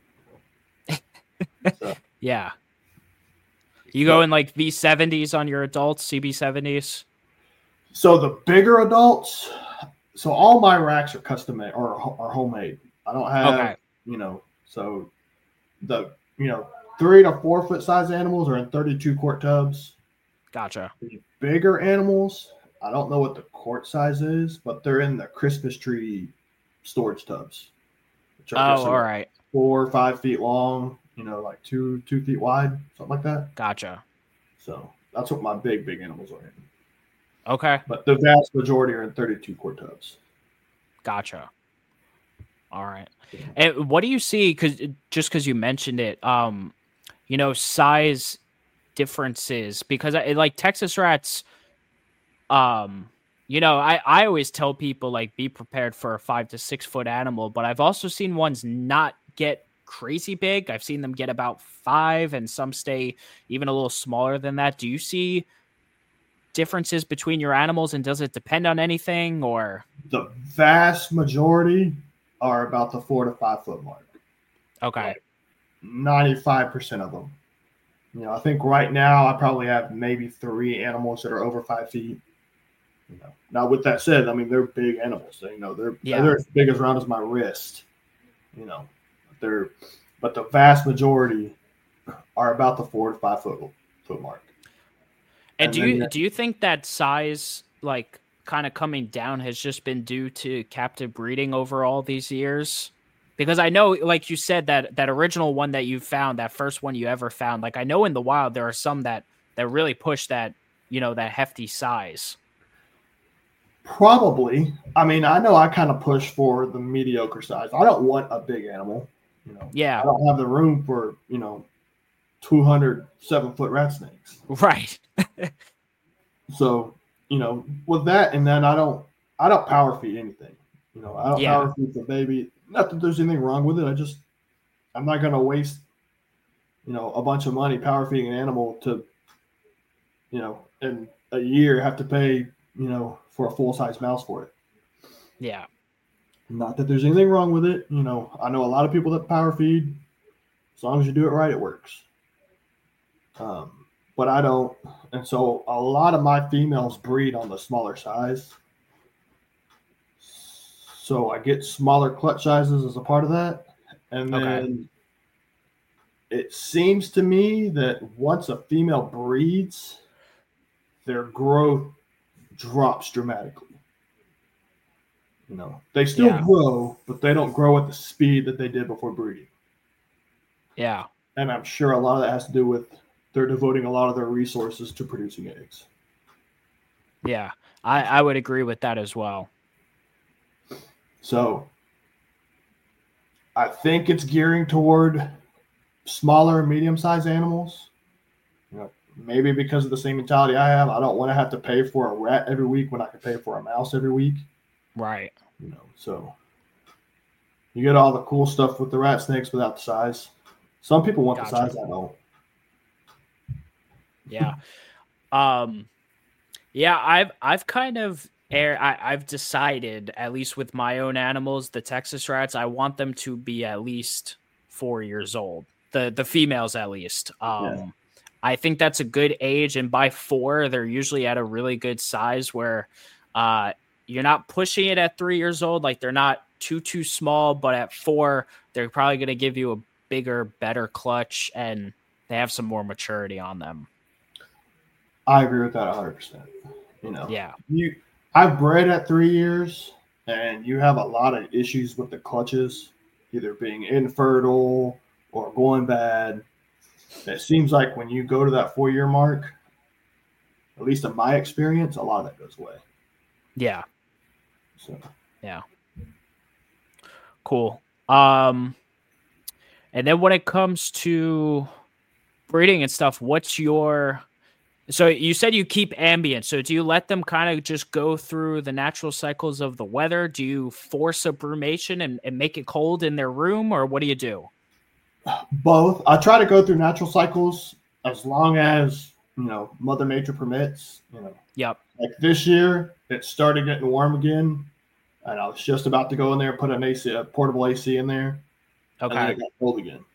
that. So. Yeah. You go in like V seventies on your adults, C B seventies? So the bigger adults, so all my racks are custom made or are homemade. I don't have, okay. you know, so the, you know, three to four foot size animals are in thirty-two quart tubs. Gotcha. The bigger animals, I don't know what the quart size is, but they're in the Christmas tree storage tubs. Which are oh, all right. Four or five feet long, you know, like two, two feet wide, something like that. Gotcha. So that's what my big, big animals are in. Okay. But the vast majority are in thirty-two quart tubs. Gotcha. All right. And what do you see? Because just because you mentioned it, um, you know, size differences. Because I, like Texas rats, um, you know, I I always tell people like be prepared for a five to six foot animal, but I've also seen ones not get crazy big. I've seen them get about five, and some stay even a little smaller than that. Do you see differences between your animals, and does it depend on anything? Or the vast majority are about the four to five foot mark. Okay. Like ninety-five percent of them. You know, I think right now I probably have maybe three animals that are over five feet. You know, now with that said, I mean they're big animals. So, you know, they're yeah. they're as big as around as my wrist. You know, they're but the vast majority are about the four to five foot foot mark. And, And do then you do you think that size, like, kind of coming down, has just been due to captive breeding over all these years? Because I know, like you said, that that original one that you found, that first one you ever found, like, I know in the wild there are some that that really push that, you know, that hefty size. probably, I mean, I know I kind of push for the mediocre size. I don't want a big animal. You know, I Yeah, don't have the room for, you know, two hundred seven foot rat snakes. right. So, you know, with that, and then I don't, I don't power feed anything. You know, I don't Yeah, power feed the baby. Not that there's anything wrong with it. I just, I'm not going to waste, you know, a bunch of money power feeding an animal to, you know, in a year have to pay, you know, for a full size mouse for it. yeah, Not that there's anything wrong with it. You know, I know a lot of people that power feed. As long as you do it right, it works. Um, but I don't. And so a lot of my females breed on the smaller size. So I get smaller clutch sizes as a part of that. And okay, then it seems to me that once a female breeds, their growth drops dramatically. You know, they still yeah, grow, but they don't grow at the speed that they did before breeding. yeah, And I'm sure a lot of that has to do with they're devoting a lot of their resources to producing eggs. yeah. I I would agree with that as well. So I think it's gearing toward smaller, medium-sized animals. You know, maybe because of the same mentality I have. I don't want to have to pay for a rat every week when I can pay for a mouse every week. Right. You know, so you get all the cool stuff with the rat snakes without the size. Some people want Gotcha. the size. I don't. Yeah. Um. Yeah. I've I've kind of air. I, I've decided, at least with my own animals, the Texas rats, I want them to be at least four years old. The the females, at least. Yeah. Um. I think that's a good age, and by four, they're usually at a really good size where, uh, you're not pushing it at three years old. Like, they're not too too small, but at four, they're probably going to give you a bigger, better clutch, and they have some more maturity on them. I agree with that one hundred percent. You know, Yeah. you I've bred at three years, and you have a lot of issues with the clutches, either being infertile or going bad. It seems like when you go to that four year mark, at least in my experience, a lot of that goes away. Yeah. So Yeah. Cool. Um, and then when it comes to breeding and stuff, what's your so you said you keep ambient. So do you let them kind of just go through the natural cycles of the weather? Do you force a brumation and, and make it cold in their room, or what do you do? both. I try to go through natural cycles as long as, you know, Mother Nature permits. You know, Yep. like this year, it started getting warm again, and I was just about to go in there and put an A C, a portable A C in there, and then Okay. it got cold again.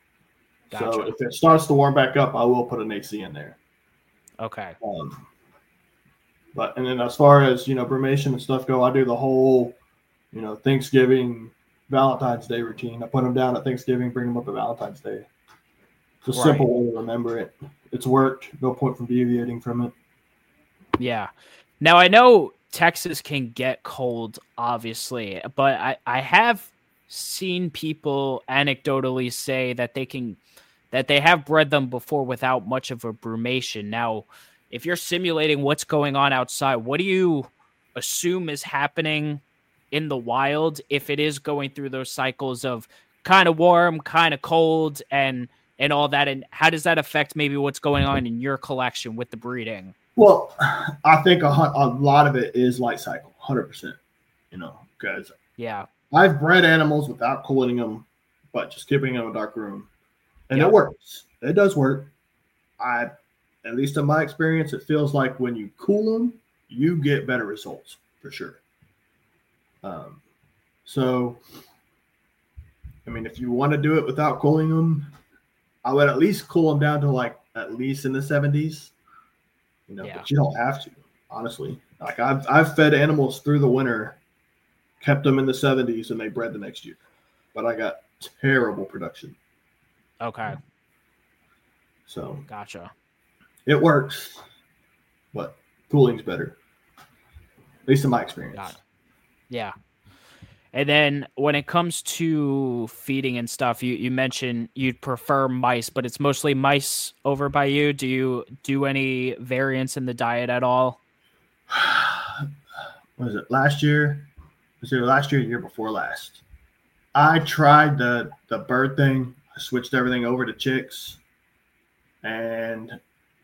So Gotcha. if it starts to warm back up, I will put an A C in there. Okay. Um, but and then as far as, you know, brumation and stuff go, I do the whole, you know, Thanksgiving, Valentine's Day routine. I put them down at Thanksgiving, bring them up at Valentine's Day. It's a Right. simple way to remember it. It's worked. No point from deviating from it. Yeah. Now I know Texas can get cold, obviously, but I, I have seen people anecdotally say that they can that they have bred them before without much of a brumation. Now, if you're simulating what's going on outside, what do you assume is happening in the wild if it is going through those cycles of kind of warm, kind of cold, and and all that? And how does that affect maybe what's going on in your collection with the breeding? Well, I think a, a lot of it is light cycle, one hundred percent. You know, because Yeah. I've bred animals without cooling them, but just keeping them in a dark room. And Yep. it works. It does work. I, at least in my experience, it feels like when you cool them, you get better results for sure. Um, so, I mean, if you want to do it without cooling them, I would at least cool them down to like at least in the seventies. You know, Yeah. but you don't have to, honestly. Like I've I've fed animals through the winter, kept them in the seventies, and they bred the next year. But I got terrible production. Okay. So Gotcha. it works. but cooling's better, at least in my experience. Got it. Yeah. And then when it comes to feeding and stuff, you, you mentioned you'd prefer mice, but it's mostly mice over by you. Do you do any variance in the diet at all? What was it, last year? Was it last year or the year before last? I tried the, the bird thing. I switched everything over to chicks. And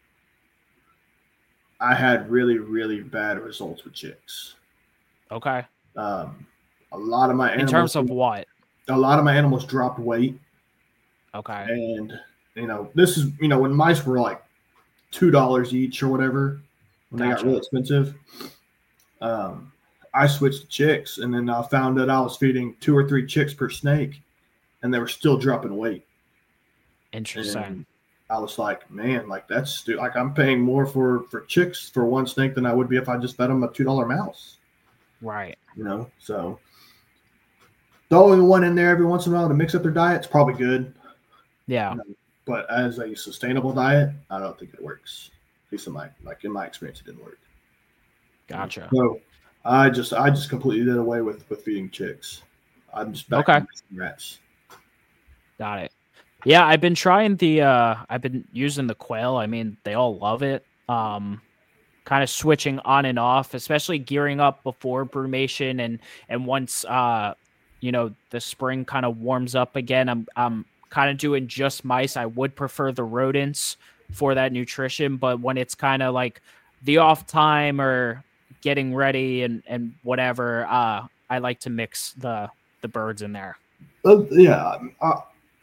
I had really, really bad results with chicks. Okay. Um, a lot of my animals, in terms of what? A lot of my animals dropped weight. Okay. And you know, this is you know when mice were like two dollars each or whatever when gotcha. They got real expensive. Um, I switched to chicks, and then I found that I was feeding two or three chicks per snake, and they were still dropping weight. Interesting. And I was like, man, like that's stu- like I'm paying more for for chicks for one snake than I would be if I just fed them a two dollar mouse. Right. You know, so throwing one in there every once in a while to mix up their diet's probably good. Yeah. You know, but as a sustainable diet, I don't think it works. At least in my like in my experience, it didn't work. Gotcha. So I just I just completely did away with with feeding chicks. I'm just back okay. to rats. Got it. Yeah, I've been trying the uh I've been using the quail. I mean, they all love it. Um kind of switching on and off, especially gearing up before brumation and and once uh you know the spring kind of warms up again, I'm I'm kind of doing just mice. I would prefer the rodents for that nutrition, but when it's kind of like the off time or getting ready and and whatever, uh I like to mix the the birds in there. Uh, yeah, uh,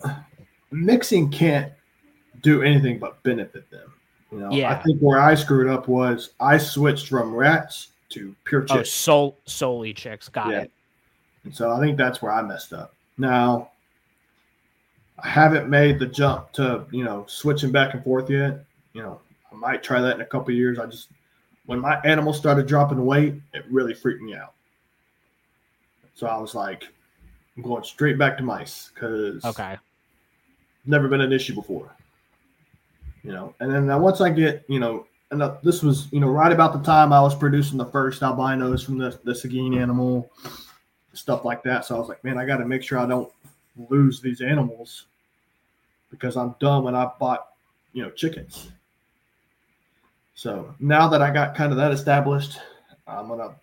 mixing can't do anything but benefit them. You know, yeah. I think where I screwed up was I switched from rats to pure chicks. Oh, sol- solely chicks. Got yeah. it. And so I think that's where I messed up. Now, I haven't made the jump to, you know, switching back and forth yet. You know, I might try that in a couple of years. I just, when my animals started dropping weight, it really freaked me out. So I was like, I'm going straight back to mice because okay. never been an issue before. You know, and then now once I get, you know, and this was, you know, right about the time I was producing the first albinos from the, the Seguin animal, stuff like that. So I was like, man, I got to make sure I don't lose these animals because I'm dumb and I bought, you know, chickens. So now that I got kind of that established, I'm going to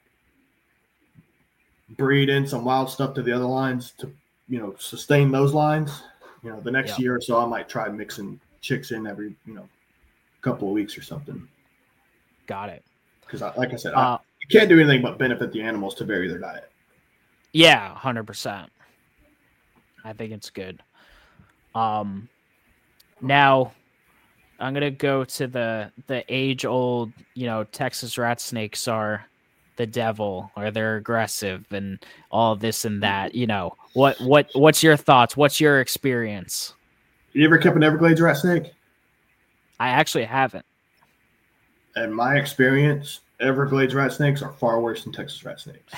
breed in some wild stuff to the other lines to, you know, sustain those lines. You know, the next yep. year or so, I might try mixing chicks in every, you know, couple of weeks or something. Got it. Because, like I said, uh, I, you can't do anything but benefit the animals to vary their diet. Yeah, one hundred percent. I think it's good. Um, now, I'm going to go to the, the age-old, you know, Texas rat snakes are the devil or they're aggressive and all this and that. You know, what what what's your thoughts? What's your experience? You ever kept an Everglades rat snake? I actually haven't. In my experience, Everglades rat snakes are far worse than Texas rat snakes.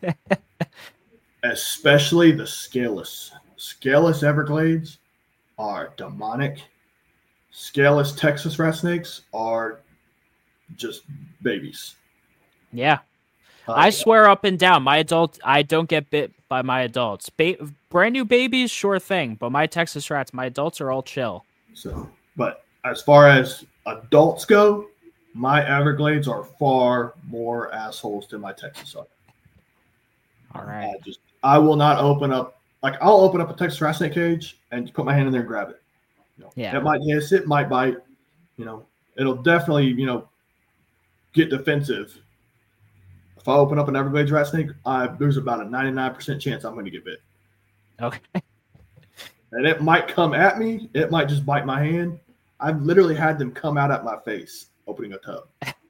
Especially the scaleless. Scaleless Everglades are demonic. Scaleless Texas rat snakes are just babies. Yeah. Uh, I swear up and down, my adult, I don't get bit by my adults. Ba- brand new babies, sure thing. But my Texas rats, my adults are all chill. So, but as far as adults go, my Everglades are far more assholes than my Texas are. All right. I just, I will not open up, like I'll open up a Texas rat snake cage and put my hand in there and grab it. You know, yeah. It might hiss, it might bite, you know, it'll definitely, you know, get defensive. If I open up an Everglades rat snake, I, there's about a ninety-nine percent chance I'm going to get bit. Okay. And it might come at me. It might just bite my hand. I've literally had them come out at my face opening a tub.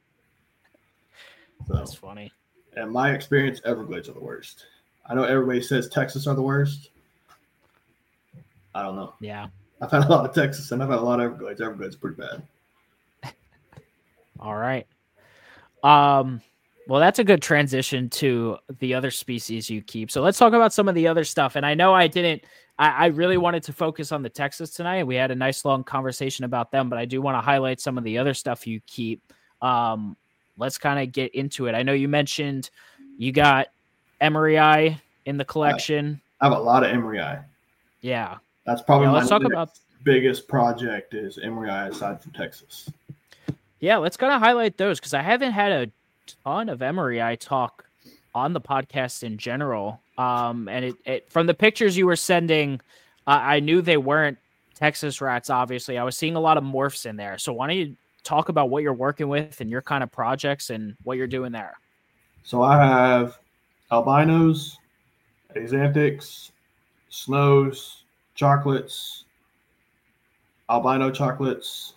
So, that's funny. In my experience, Everglades are the worst. I know everybody says Texas are the worst. I don't know. Yeah. I've had a lot of Texas and I've had a lot of Everglades. Everglades are pretty bad. All right. Um, well, that's a good transition to the other species you keep. So let's talk about some of the other stuff. And I know I didn't, I, I really wanted to focus on the Texas tonight. We had a nice long conversation about them, but I do want to highlight some of the other stuff you keep. Um, let's kind of get into it. I know you mentioned you got Emery Eye in the collection. I have a lot of Emery Eye. Yeah. That's probably yeah, my let's talk about biggest project is Emery Eye aside from Texas. Yeah, let's kind of highlight those because I haven't had a ton of Emery Eye talk on the podcast in general. Um, and it, it from the pictures you were sending, uh, I knew they weren't Texas rats, obviously. I was seeing a lot of morphs in there. So why don't you talk about what you're working with and your kind of projects and what you're doing there? So I have albinos, axanthics, snows, chocolates, albino chocolates,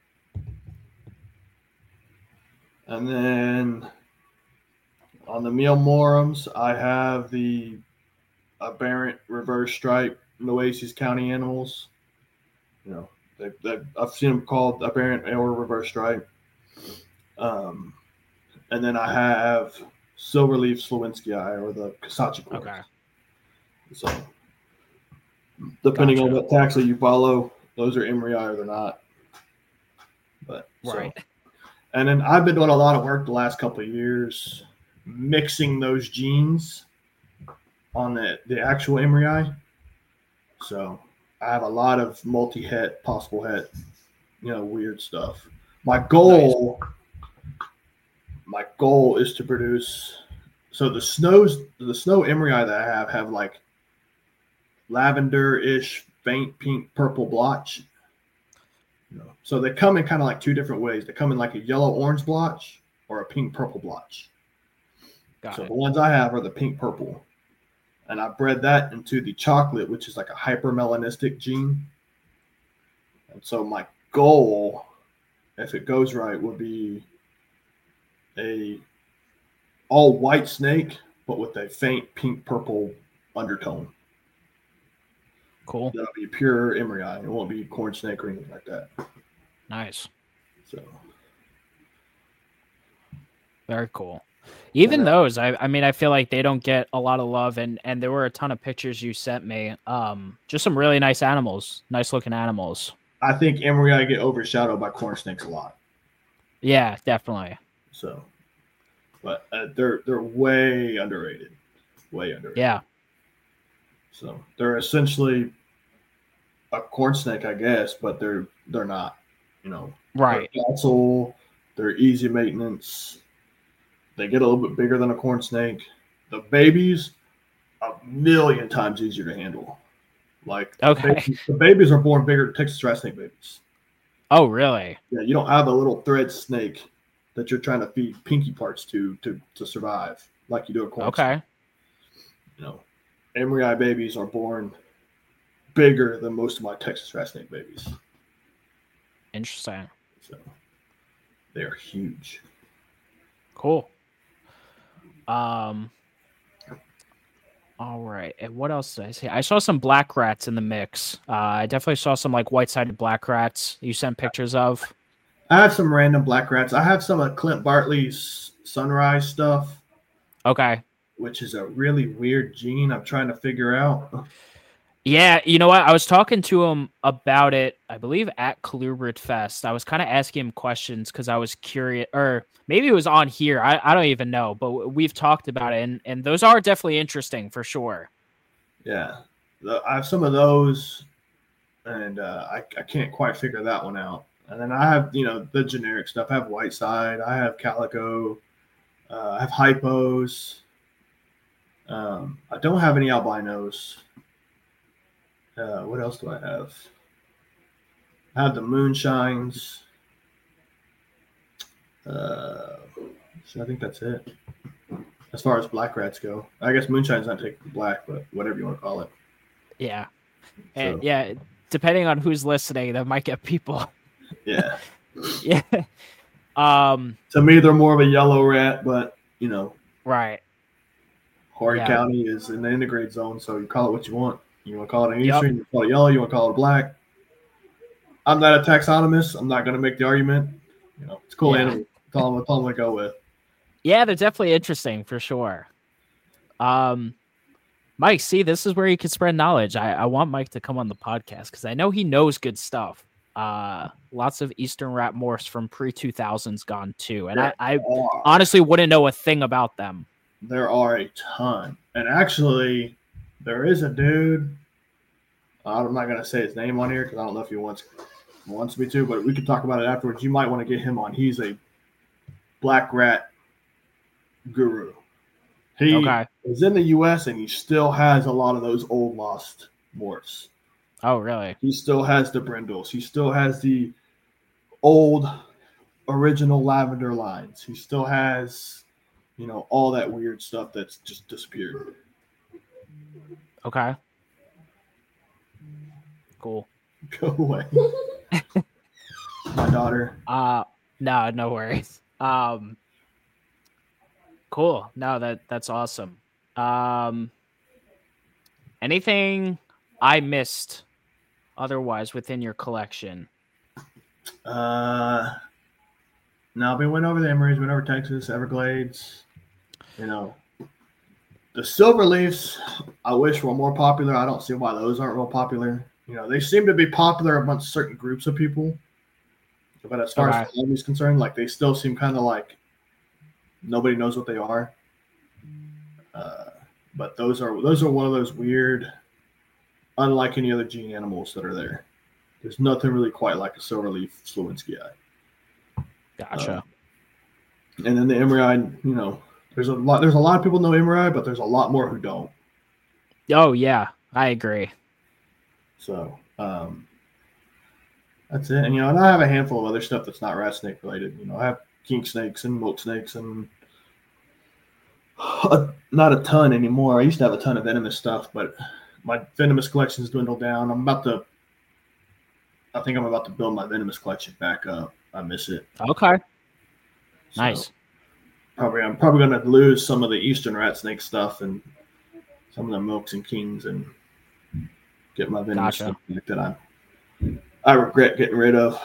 and then on the Mealmorums, I have the aberrant reverse stripe Nueces County animals. You know, they, they, I've seen them called aberrant or reverse stripe. Um, and then I have Silverleaf Slowinski eye or the Kasachi cords. Okay. So, depending Gotcha. on what taxa you follow, those are Emery Eye or they're not. But right. So. And then I've been doing a lot of work the last couple of years, mixing those genes on the, the actual Emery Eye. So I have a lot of multi-het, possible het, you know, weird stuff. My goal, nice. my goal is to produce. So the snows, the snow Emery Eye that I have have like lavender-ish, faint pink, purple blotch. You know, so they come in kind of like two different ways. They come in like a yellow-orange blotch or a pink-purple blotch. Got so it. the ones I have are the pink-purple. And I bred that into the chocolate, which is like a hypermelanistic gene. And so my goal, if it goes right, would be a all white snake, but with a faint pink purple undertone. Cool. That'll be pure Emery Eye. It won't be corn snake or anything like that. Nice. So very cool. Even yeah. those, I, I mean, I feel like they don't get a lot of love, and, and there were a ton of pictures you sent me. Um, just some really nice animals, nice looking animals. I think Emery Eye get overshadowed by corn snakes a lot. Yeah, definitely. So, but uh, they're they're way underrated, way underrated. Yeah. So they're essentially a corn snake, I guess, but they're they're not. You know, right? They're docile, they're easy maintenance. They get a little bit bigger than a corn snake. The babies, a million times easier to handle. Like, okay, the babies, the babies are born bigger than Texas rat snake babies. Oh, really? Yeah, you don't have a little thread snake that you're trying to feed pinky parts to to to survive like you do a corn okay. snake. You know, Emery Eye babies are born bigger than most of my Texas rat snake babies. Interesting. So they're huge. Cool. Um. All right. And what else did I see? I saw some black rats in the mix. Uh, I definitely saw some like white-sided black rats you sent pictures of. I have some random black rats. I have some of Clint Bartley's sunrise stuff. Okay. Which is a really weird gene I'm trying to figure out. Yeah, you know what? I was talking to him about it, I believe, at Colubrid Fest. I was kind of asking him questions because I was curious, or maybe it was on here. I, I don't even know, but we've talked about it, and, and those are definitely interesting for sure. Yeah, I have some of those, and uh, I, I can't quite figure that one out. And then I have, you know, the generic stuff. I have Whiteside. I have Calico. Uh, I have Hypos. Um, I don't have any albinos. Uh, what else do I have? I have the Moonshines. Uh, so I think that's it. As far as black rats go, I guess Moonshine's not taking black, but whatever you want to call it. Yeah, so. And yeah. Depending on who's listening, that might get people. Yeah, yeah. Um, to me, they're more of a yellow rat, but you know, right. Horry yeah. County is in the integrate zone, so you call it what you want. You want to call it an yep. eastern, you call it yellow, you want to call it black. I'm not a taxonomist. I'm not going to make the argument. You know, it's a cool yeah. animal. Tell them, tell them to go with. Yeah, they're definitely interesting for sure. Um, Mike, see, this is where you can spread knowledge. I, I want Mike to come on the podcast because I know he knows good stuff. uh, lots of eastern rat morphs from pre two thousands gone too, and There I, I are. honestly wouldn't know a thing about them. There are a ton, and actually, there is a dude. I'm not gonna say his name on here because I don't know if he wants wants me to, but we can talk about it afterwards. You might want to get him on. He's a black rat guru. He Okay. is in the U S and he still has a lot of those old lost morphs. Oh, really? He still has the brindles. He still has the old original lavender lines. He still has, you know, all that weird stuff that's just disappeared. Okay. Cool. Go away. My daughter. Uh no, no worries. Um cool. No, that that's awesome. Um anything I missed otherwise within your collection? Uh no, we went over the Emery's, went over Texas, Everglades, you know. The silver leafs, I wish were more popular. I don't see why those aren't real popular. You know, they seem to be popular amongst certain groups of people. But as far Okay. as the is concerned, like they still seem kind of like nobody knows what they are. Uh, but those are those are one of those weird, unlike any other gene animals that are there. There's nothing really quite like a silverleaf Slowinski eye. Gotcha. Uh, and then the Emery, you know, there's a lot. There's a lot of people know Emery, but there's a lot more who don't. Oh yeah, I agree. So um, that's it. And you know, and I have a handful of other stuff that's not rat snake related. You know, I have king snakes and moat snakes and uh, not a ton anymore. I used to have a ton of venomous stuff, but my venomous collection's dwindled down. I'm about to. I think I'm about to build my venomous collection back up. I miss it. Okay. So Nice. Probably, I'm probably going to lose some of the eastern rat snake stuff and some of the milks and kings and get my venomous Gotcha. stuff back that I I regret getting rid of.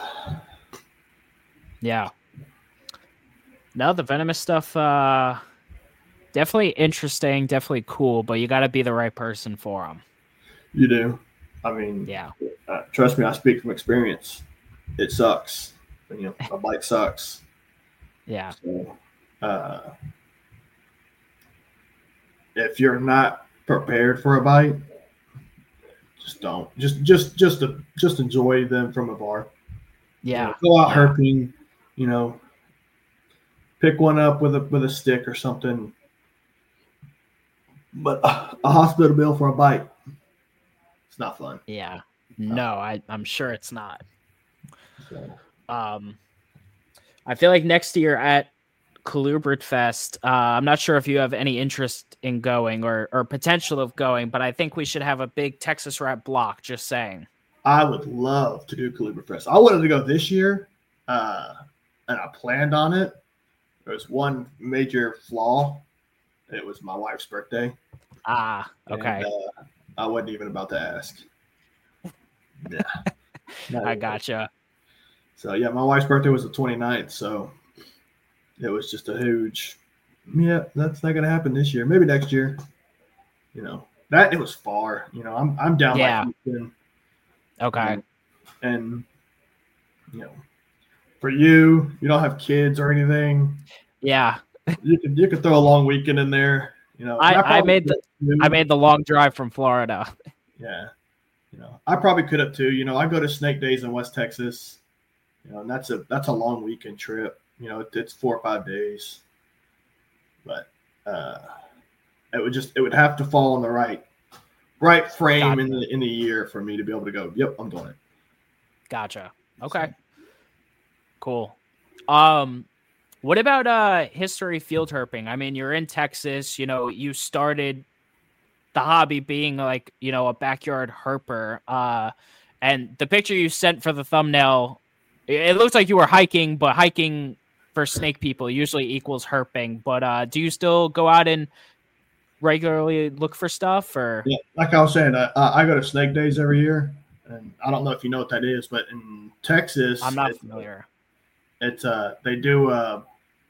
Yeah. No, the venomous stuff, uh, definitely interesting, definitely cool, but you got to be the right person for them. You do. I mean, Yeah. uh, trust me, I speak from experience. It sucks. You know, a bite sucks. Yeah. So, uh, if you're not prepared for a bite, just don't. Just, just, just, to, just enjoy them from afar. Yeah. You know, go out yeah. herping. You know, pick one up with a with a stick or something. But uh, a hospital bill for a bite, it's not fun. Yeah. No, I, I'm sure it's not. So. Um, I feel like next year at Colubrid Fest, uh, I'm not sure if you have any interest in going or, or potential of going, but I think we should have a big Texas rat block, just saying. I would love to do Colubrid Fest. I wanted to go this year, uh, and I planned on it. There was one major flaw. It was my wife's birthday. Ah, okay. And, uh, I wasn't even about to ask. Yeah. I gotcha. So, yeah, my wife's birthday was the twenty-ninth, so it was just a huge, yeah, that's not going to happen this year. Maybe next year. You know, that it was far. You know, I'm I'm down Yeah. by Houston. Okay. And, and, you know, for you, you don't have kids or anything. Yeah. You could you could throw a long weekend in there. You know, I, I probably made the could have I too. made the long drive from Florida. Yeah. You know, I probably could have too. You know, I go to Snake Days in West Texas. You know, and that's a that's a long weekend trip. You know, it, it's four or five days. But uh, it would just it would have to fall in the right right frame Gotcha. in the in the year for me to be able to go. Yep, I'm doing it. Gotcha. Okay. Cool. Um, what about uh history field herping? I mean, you're in Texas, you know, you started the hobby being like, you know, a backyard herper. Uh, and the picture you sent for the thumbnail, it, it looks like you were hiking, but hiking for snake people usually equals herping. But uh, do you still go out and regularly look for stuff or? Yeah, like I was saying, I, I go to Snake Days every year, and I don't know if you know what that is, but in Texas, I'm not it's, familiar. It's uh, they do uh,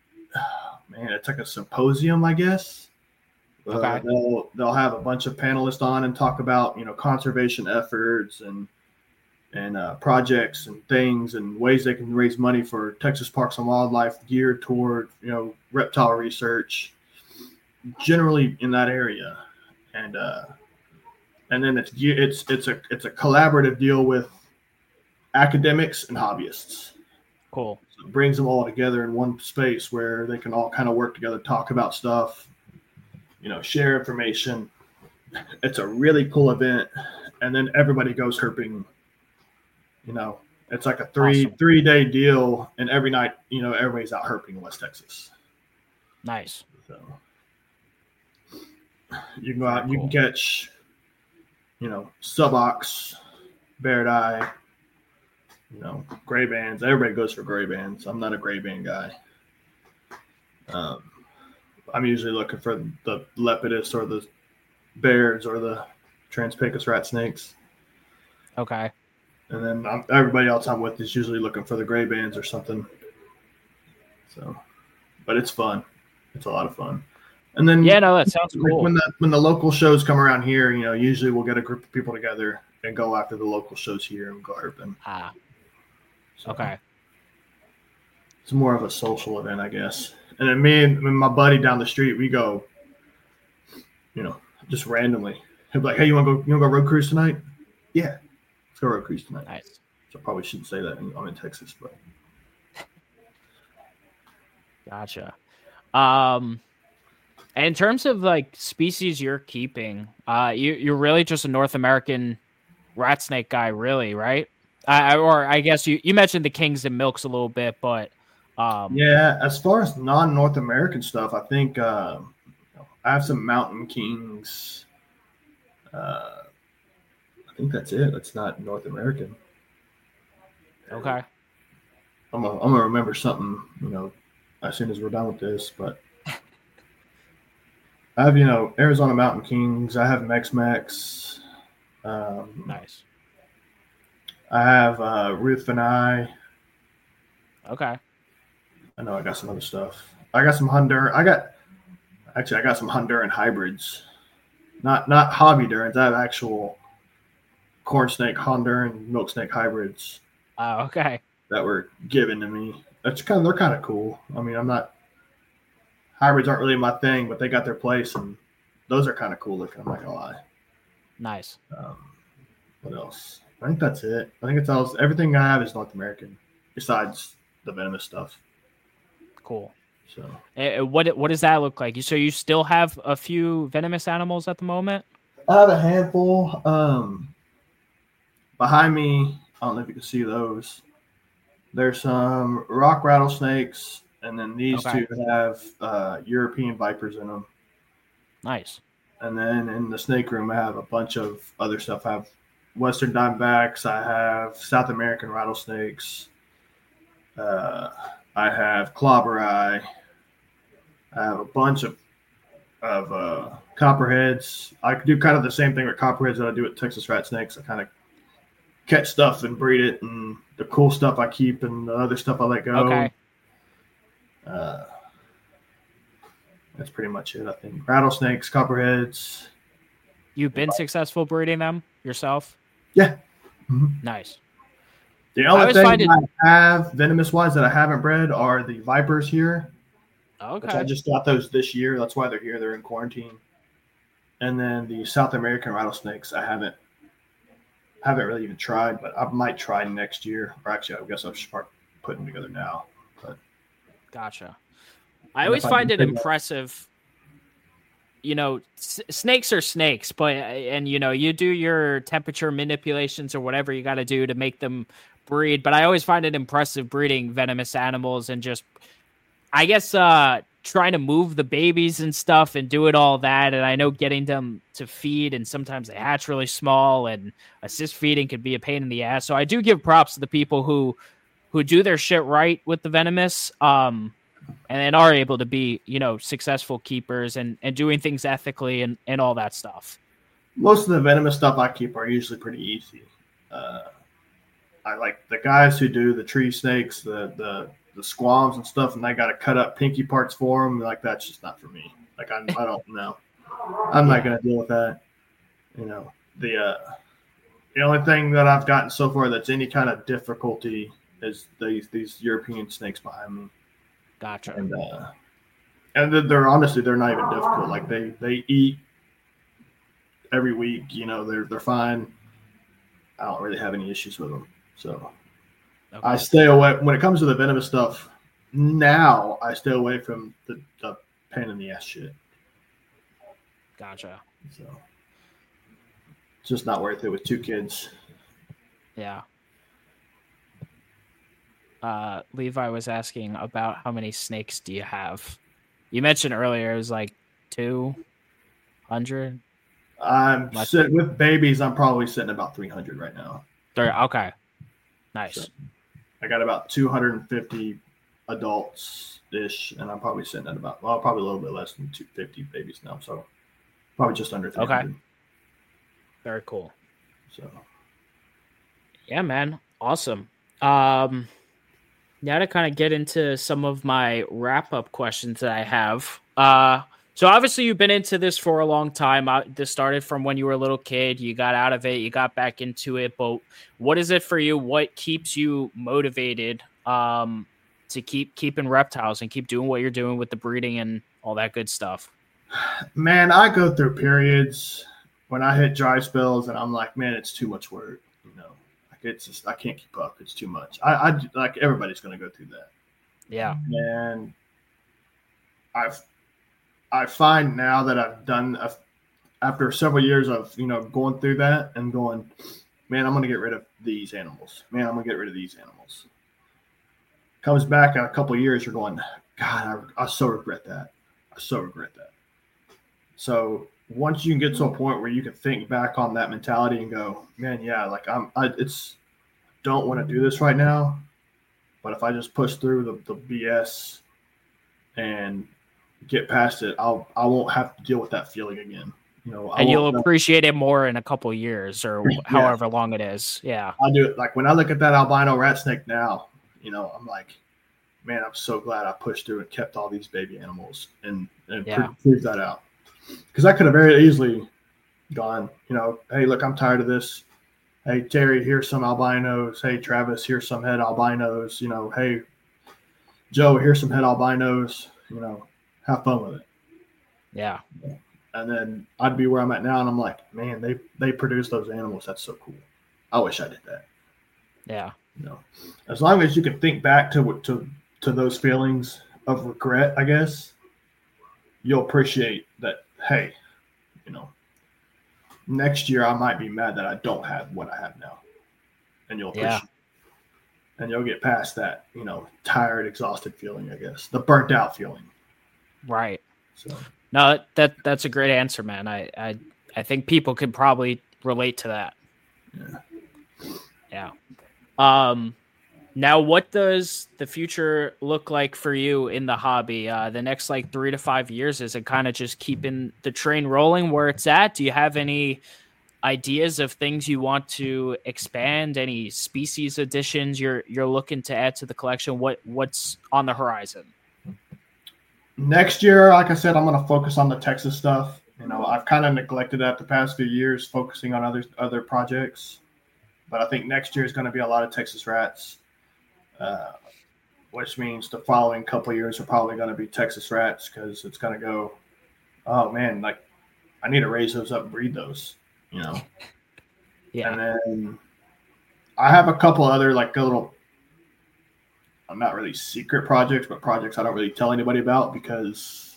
man, it's like a symposium, I guess. Uh, Okay. they'll they'll have a bunch of panelists on and talk about you know conservation efforts and and uh, projects and things and ways they can raise money for Texas Parks and Wildlife geared toward, you know, reptile research, generally in that area. And uh, and then it's it's it's a it's a collaborative deal with academics and hobbyists. Cool. So it brings them all together in one space where they can all kind of work together, talk about stuff, you know, share information. It's a really cool event. And then everybody goes herping. You know, it's like a three Awesome. three day deal, and every night, you know, everybody's out herping in West Texas. Nice. So you can go out, Very you cool. can catch, you know, subox, barred eye, you know, gray bands. Everybody goes for gray bands. I'm not a gray band guy. Um, I'm usually looking for the lepidus or the bears or the Transpecus rat snakes. Okay. And then I'm, everybody else I'm with is usually looking for the gray bands or something. So, but it's fun. It's a lot of fun. And then Yeah, no, that sounds like cool. when the when the local shows come around here, you know, usually we'll get a group of people together and go after the local shows here and go herping. Ah, So okay. it's more of a social event, I guess. And then me and, and my buddy down the street, we go, you know, just randomly. He'll be like, "Hey, you want to go? You want to go road cruise tonight?" Yeah, let's go road cruise tonight. Nice. So I probably shouldn't say that. I'm in Texas, but Gotcha. Um, and in terms of like species you're keeping, uh, you you're really just a North American rat snake guy, really, right? I, or I guess you, you mentioned the kings and milks a little bit, but um, yeah, as far as non-North American stuff, I think uh, I have some Mountain Kings. Uh, I think that's it. That's not North American. okay, I'm gonna, I'm gonna remember something, you know, as soon as we're done with this. But I have, you know, Arizona Mountain Kings. I have Mex Mex. Um, nice. I have uh, Ruth and I. Okay, I know I got some other stuff. I got some Honduran. I got actually I got some Honduran hybrids. Not not hobby Durans. I have actual corn snake Honduran milk snake hybrids uh, okay, that were given to me. That's kind of they're kind of cool. I mean, I'm not hybrids aren't really my thing, but they got their place, and those are kind of cool looking. I'm not gonna lie. nice. Um, what else? I think that's it. I think it's all everything I have is North American, besides the venomous stuff. Cool. So Uh, what what does that look like? So you still have a few venomous animals at the moment? I have a handful. Um, behind me, I don't know if you can see those. There's some rock rattlesnakes, and then these Okay. two have uh, European vipers in them. Nice. And then in the snake room, I have a bunch of other stuff. I have Western diamondbacks. I have South American rattlesnakes. Uh, I have clobber eye. I have a bunch of of uh, copperheads. I do kind of the same thing with copperheads that I do with Texas rat snakes. I kind of catch stuff and breed it, and the cool stuff I keep, and the other stuff I let go. Okay. Uh, that's pretty much it, I think. Rattlesnakes, copperheads. You've been successful breeding them yourself? Yeah. Mm-hmm. Nice. The I only always thing find it- I have venomous wise that I haven't bred are the vipers here. Which I Okay. just got those this year. That's why they're here. They're in quarantine. And then the South American rattlesnakes, I haven't haven't really even tried, but I might try next year. Or actually, I guess I should start putting them together now. But Gotcha. I And always if I find can it figure out- impressive. You know, s- snakes are snakes, but and you know, you do your temperature manipulations or whatever you got to do to make them breed. But I always find it impressive breeding venomous animals and just, I guess, uh, trying to move the babies and stuff and doing all that. And I know getting them to feed, and sometimes they hatch really small, and assist feeding could be a pain in the ass. So I do give props to the people who who do their shit right with the venomous. Um, and, and are able to be, you know, successful keepers and, and doing things ethically and, and all that stuff. most of the venomous stuff I keep are usually pretty easy. Uh, I like the guys who do the tree snakes, the the the squams and stuff, and they got to cut up pinky parts for them. Like that's just not for me. Like I, I don't know. I'm not Yeah. gonna deal with that. You know the uh, The only thing that I've gotten so far that's any kind of difficulty is these these European snakes behind me. Gotcha. And uh, and they're, they're honestly they're not even difficult. Like they they eat every week. You know they're they're fine. I don't really have any issues with them. So okay. I stay away when it comes to the venomous stuff. Now I stay away from the, the pain in the ass shit. Gotcha. So it's just not worth it with two kids. Yeah. Uh, Levi was asking about how many snakes do you have? You mentioned earlier it was like two hundred. I'm sitting with babies. I'm probably sitting about three hundred right now. Okay. Nice. So I got about two hundred fifty adults ish, and I'm probably sitting at about, well, probably a little bit less than two hundred fifty babies now. So probably just under three hundred. Okay. Very cool. So, yeah, man. Awesome. Um, now to kind of get into some of my wrap up questions that I have. Uh, So obviously you've been into this for a long time. This started from when you were a little kid. You got out of it. You got back into it. But what is it for you? What keeps you motivated um, to keep keeping reptiles and keep doing what you're doing with the breeding and all that good stuff? Man, I go through periods when I hit dry spells and I'm like, man, it's too much work. You know, like it's just I can't keep up. It's too much. I, I like everybody's going to go through that. Yeah, and I've. I find now that I've done a, after several years of, you know, going through that and going, man, I'm going to get rid of these animals. Man, I'm going to get rid of these animals. Comes back in a couple of years, you're going, God, I, I so regret that. I so regret that. So once you can get to a point where you can think back on that mentality and go, man, yeah, like I'm, I, it's, don't want to do this right now. But if I just push through the, the B S and get past it, I'll I won't have to deal with that feeling again. You know, I and you'll know. appreciate it more in a couple of years or yeah. however long it is. Yeah, I do it. Like when I look at that albino rat snake now, you know, I'm like, man, I'm so glad I pushed through and kept all these baby animals and and yeah. proved that out. Because I could have very easily gone, you know, hey, look, I'm tired of this. Hey, Terry, here's some albinos. Hey, Travis, here's some head albinos. You know, hey, Joe, here's some head albinos. You know. Have fun with it. Yeah. And then I'd be where I'm at now, and I'm like, man, they they produce those animals. That's so cool. I wish I did that. Yeah. You know, as long as you can think back to to to those feelings of regret, I guess you'll appreciate that. Hey, you know, next year I might be mad that I don't have what I have now, and you'll appreciate. Yeah. It. And you'll get past that, you know, tired, exhausted feeling. I guess the burnt out feeling. Right. So no, that that's a great answer, man. I I, I think people could probably relate to that. Yeah. Yeah. Um now what does the future look like for you in the hobby? Uh the next like three to five years, is it kind of just keeping the train rolling where it's at? Do you have any ideas of things you want to expand, any species additions you're you're looking to add to the collection? What what's on the horizon? Next year, like I said, I'm going to focus on the Texas stuff. You know, I've kind of neglected that the past few years, focusing on other other projects. But I think next year is going to be a lot of Texas rats, uh, which means the following couple of years are probably going to be Texas rats because it's going to go, oh, man, like I need to raise those up and breed those, you know. Yeah. And then I have a couple other like little – I'm not really secret projects, but projects I don't really tell anybody about because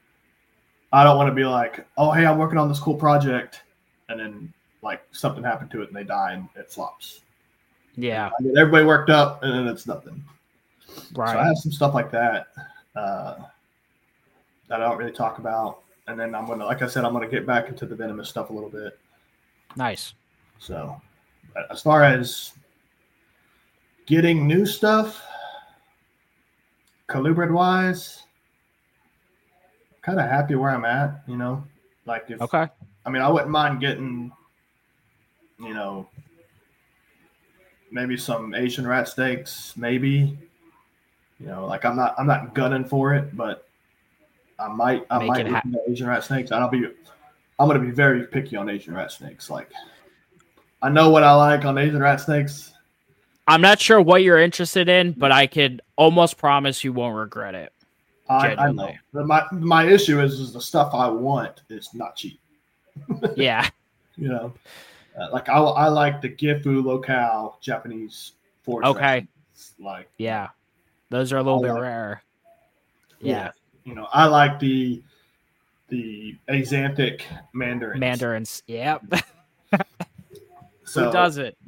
I don't want to be like, oh, hey, I'm working on this cool project. And then like something happened to it and they die and it flops. Yeah. I get everybody worked up and then it's nothing. Right. So I have some stuff like that uh, that I don't really talk about. And then I'm going to, like I said, I'm going to get back into the venomous stuff a little bit. Nice. So as far as getting new stuff, colubrid wise, kind of happy where I'm at, you know, like if, okay. I mean, I wouldn't mind getting, you know, maybe some Asian rat steaks, maybe, you know, like I'm not, I'm not gunning for it, but I might, I Make might look into Asian rat snakes. And I'll be, I'm going to be very picky on Asian rat snakes. Like I know what I like on Asian rat snakes. I'm not sure what you're interested in, but I could almost promise you won't regret it. I, I know. But my my issue is, is the stuff I want is not cheap. Yeah. You know, uh, like I, I like the Gifu locale Japanese forest. Okay. Rats. Like yeah, those are a little I bit like, rare. Yeah. yeah. You know, I like the the axanthic mandarins. Mandarins. Yep. So who does it?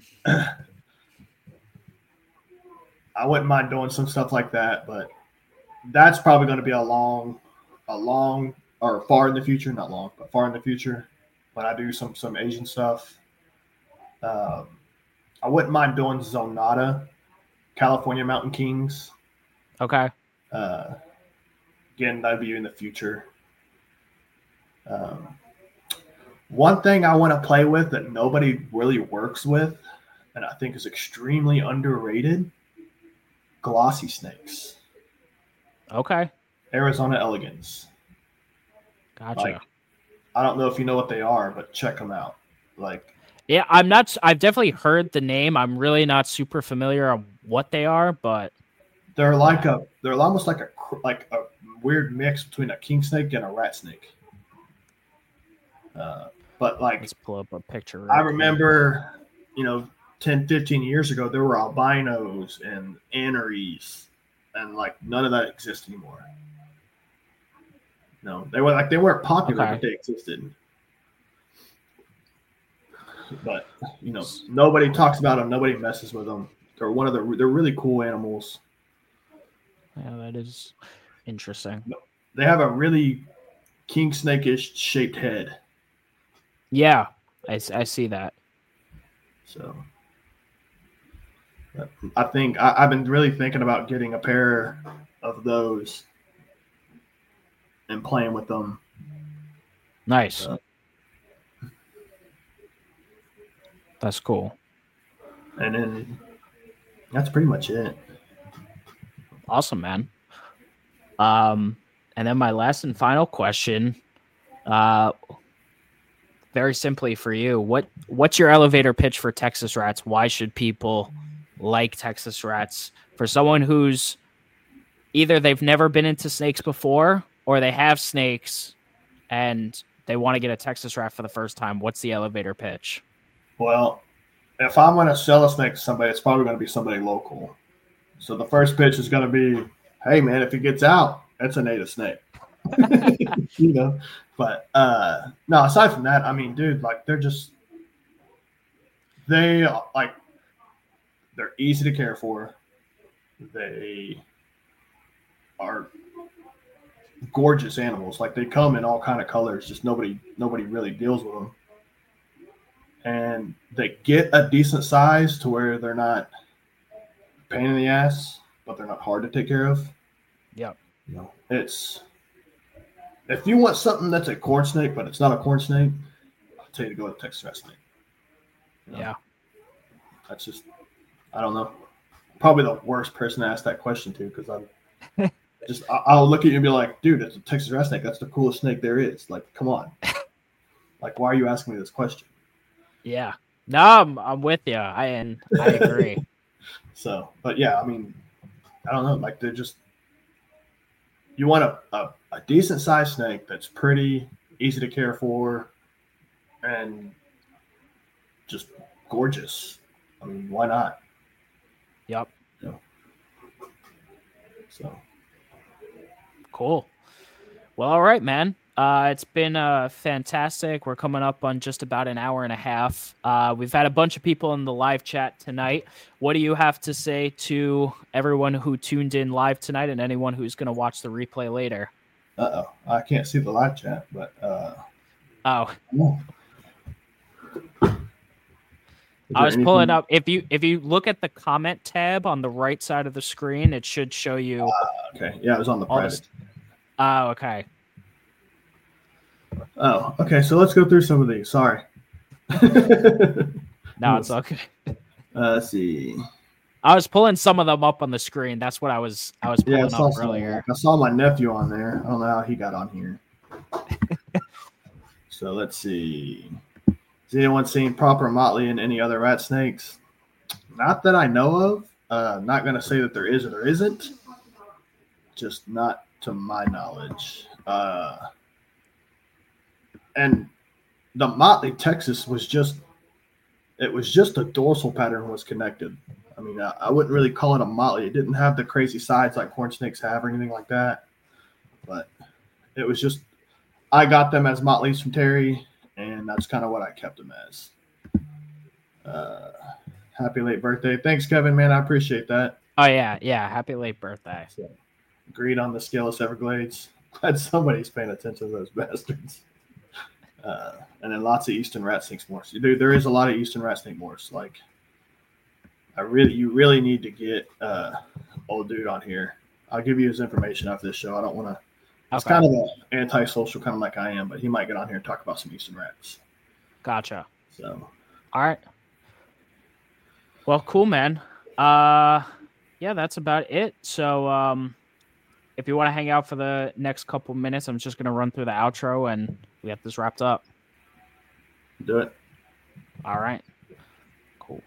I wouldn't mind doing some stuff like that, but that's probably going to be a long, a long or far in the future, not long, but far in the future. When I do some some Asian stuff, um, I wouldn't mind doing Zonata, California Mountain Kings. Okay. Uh, again, that'd be in the future. Um, one thing I want to play with that nobody really works with, and I think is extremely underrated. Glossy snakes. Okay. Arizona elegans. Gotcha. Like, I don't know if you know what they are, but check them out. Like, yeah, I'm not. I've definitely heard the name. I'm really not super familiar on what they are, but they're like a. They're almost like a like a weird mix between a king snake and a rat snake. Uh, but like, let's pull up a picture. I remember, you know, ten, fifteen years ago, there were albinos and anneries, and like none of that exists anymore. No, they were like they weren't popular, okay. but they existed. But you know, nobody talks about them. Nobody messes with them. They're one of the. They're really cool animals. Yeah, that is interesting. They have a really king snake-ish shaped head. Yeah, I, I see that. So I think I, I've been really thinking about getting a pair of those and playing with them. Nice. Uh, That's cool. And then that's pretty much it. Awesome, man. Um, and then my last and final question, uh, very simply for you, what what's your elevator pitch for Texas Rats? Why should people like Texas Rats? For someone who's either they've never been into snakes before or they have snakes and they want to get a Texas Rat for the first time, what's the elevator pitch? Well, if I'm going to sell a snake to somebody, it's probably going to be somebody local. So the first pitch is going to be, hey, man, if it gets out, it's a native snake. You know? But, uh, no, aside from that, I mean, dude, like, they're just, they, like, they're easy to care for. They are gorgeous animals. Like, they come in all kind of colors, just nobody, nobody really deals with them. And they get a decent size to where they're not a pain in the ass, but they're not hard to take care of. Yep. You know, it's if you want something that's a corn snake, but it's not a corn snake, I'll tell you to go with Texas rat snake. You know, yeah. That's just, I don't know. Probably the worst person to ask that question to, because I'm just, I'll look at you and be like, dude, it's a Texas rat snake. That's the coolest snake there is. Like, come on. Like, why are you asking me this question? Yeah. No, I'm, I'm with you. I and I agree. So, but yeah, I mean, I don't know. Like, they're just, you want a, a, a decent sized snake that's pretty, easy to care for, and just gorgeous. I mean, why not? Yep. You know? So cool. Well, all right, man. Uh, it's been uh, fantastic. We're coming up on just about an hour and a half. Uh, we've had a bunch of people in the live chat tonight. What do you have to say to everyone who tuned in live tonight and anyone who's going to watch the replay later? Uh-oh. I can't see the live chat, but uh oh. No. I was anything? pulling up. If you if you look at the comment tab on the right side of the screen, it should show you. Uh, okay. Yeah, it was on the private. Oh, okay. Oh, okay. So let's go through some of these. Sorry. No, it's okay. Uh, let's see. I was pulling some of them up on the screen. That's what I was. I was pulling yeah, I up some, earlier. I saw my nephew on there. I don't know how he got on here. So let's see. Has anyone seen proper motley in any other rat snakes? Not that I know of. Uh, not going to say that there is or there isn't. Just not to my knowledge. Uh, and the motley Texas was just, it was just a dorsal pattern was connected. I mean, I, I wouldn't really call it a motley. It didn't have the crazy sides like corn snakes have or anything like that. But it was just, I got them as motleys from Terry, and that's kind of what I kept them as. Uh, happy late birthday. Thanks, Kevin, man. I appreciate that. Oh, yeah. Yeah. Happy late birthday. So, agreed on the Scaleless Everglades. Glad somebody's paying attention to those bastards. Uh, and then lots of Eastern rat snakes morphs. Dude, there is a lot of Eastern rat snake morphs. Like, I really, you really need to get uh, old dude on here. I'll give you his information after this show. I don't want to. It's Okay. kind of an antisocial, kind of like I am, but he might get on here and talk about some Eastern rats. Gotcha. So, all right. Well, cool, man. Uh, yeah, that's about it. So, um, if you want to hang out for the next couple minutes, I'm just going to run through the outro and we get this wrapped up. Do it. All right. Cool.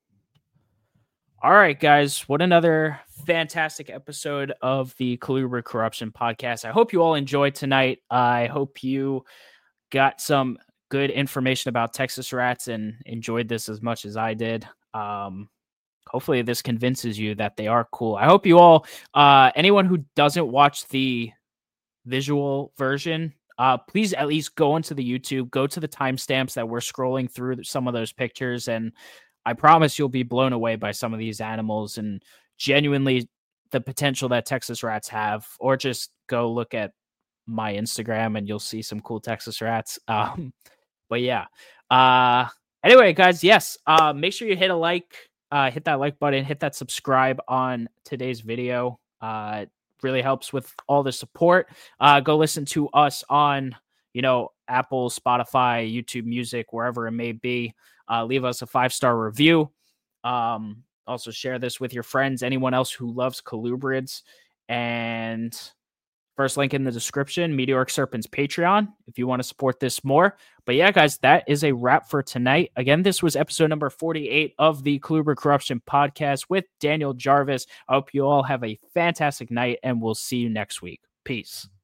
All right, guys. What another fantastic episode of the Colubrid Corruption podcast. I hope you all enjoyed tonight. I hope you got some good information about Texas rats and enjoyed this as much as I did. Um, hopefully this convinces you that they are cool. I hope you all, uh, anyone who doesn't watch the visual version, uh, please at least go into the YouTube, go to the timestamps that we're scrolling through some of those pictures. And I promise you'll be blown away by some of these animals and genuinely the potential that Texas rats have, or just go look at my Instagram and you'll see some cool Texas rats. Um, but yeah, uh, anyway, guys, yes, uh, make sure you hit a like, uh, hit that like button, hit that subscribe on today's video. Uh, it really helps with all the support. Uh, go listen to us on, you know, Apple, Spotify, YouTube Music, wherever it may be. Uh, leave us a five-star review. Um, also share this with your friends, anyone else who loves colubrids. And first link in the description, Meteoric Serpents Patreon, if you want to support this more. But yeah, guys, that is a wrap for tonight. Again, this was episode number forty-eight of the Colubrid Corruption podcast with Daniel Jarvis. I hope you all have a fantastic night, and we'll see you next week. Peace.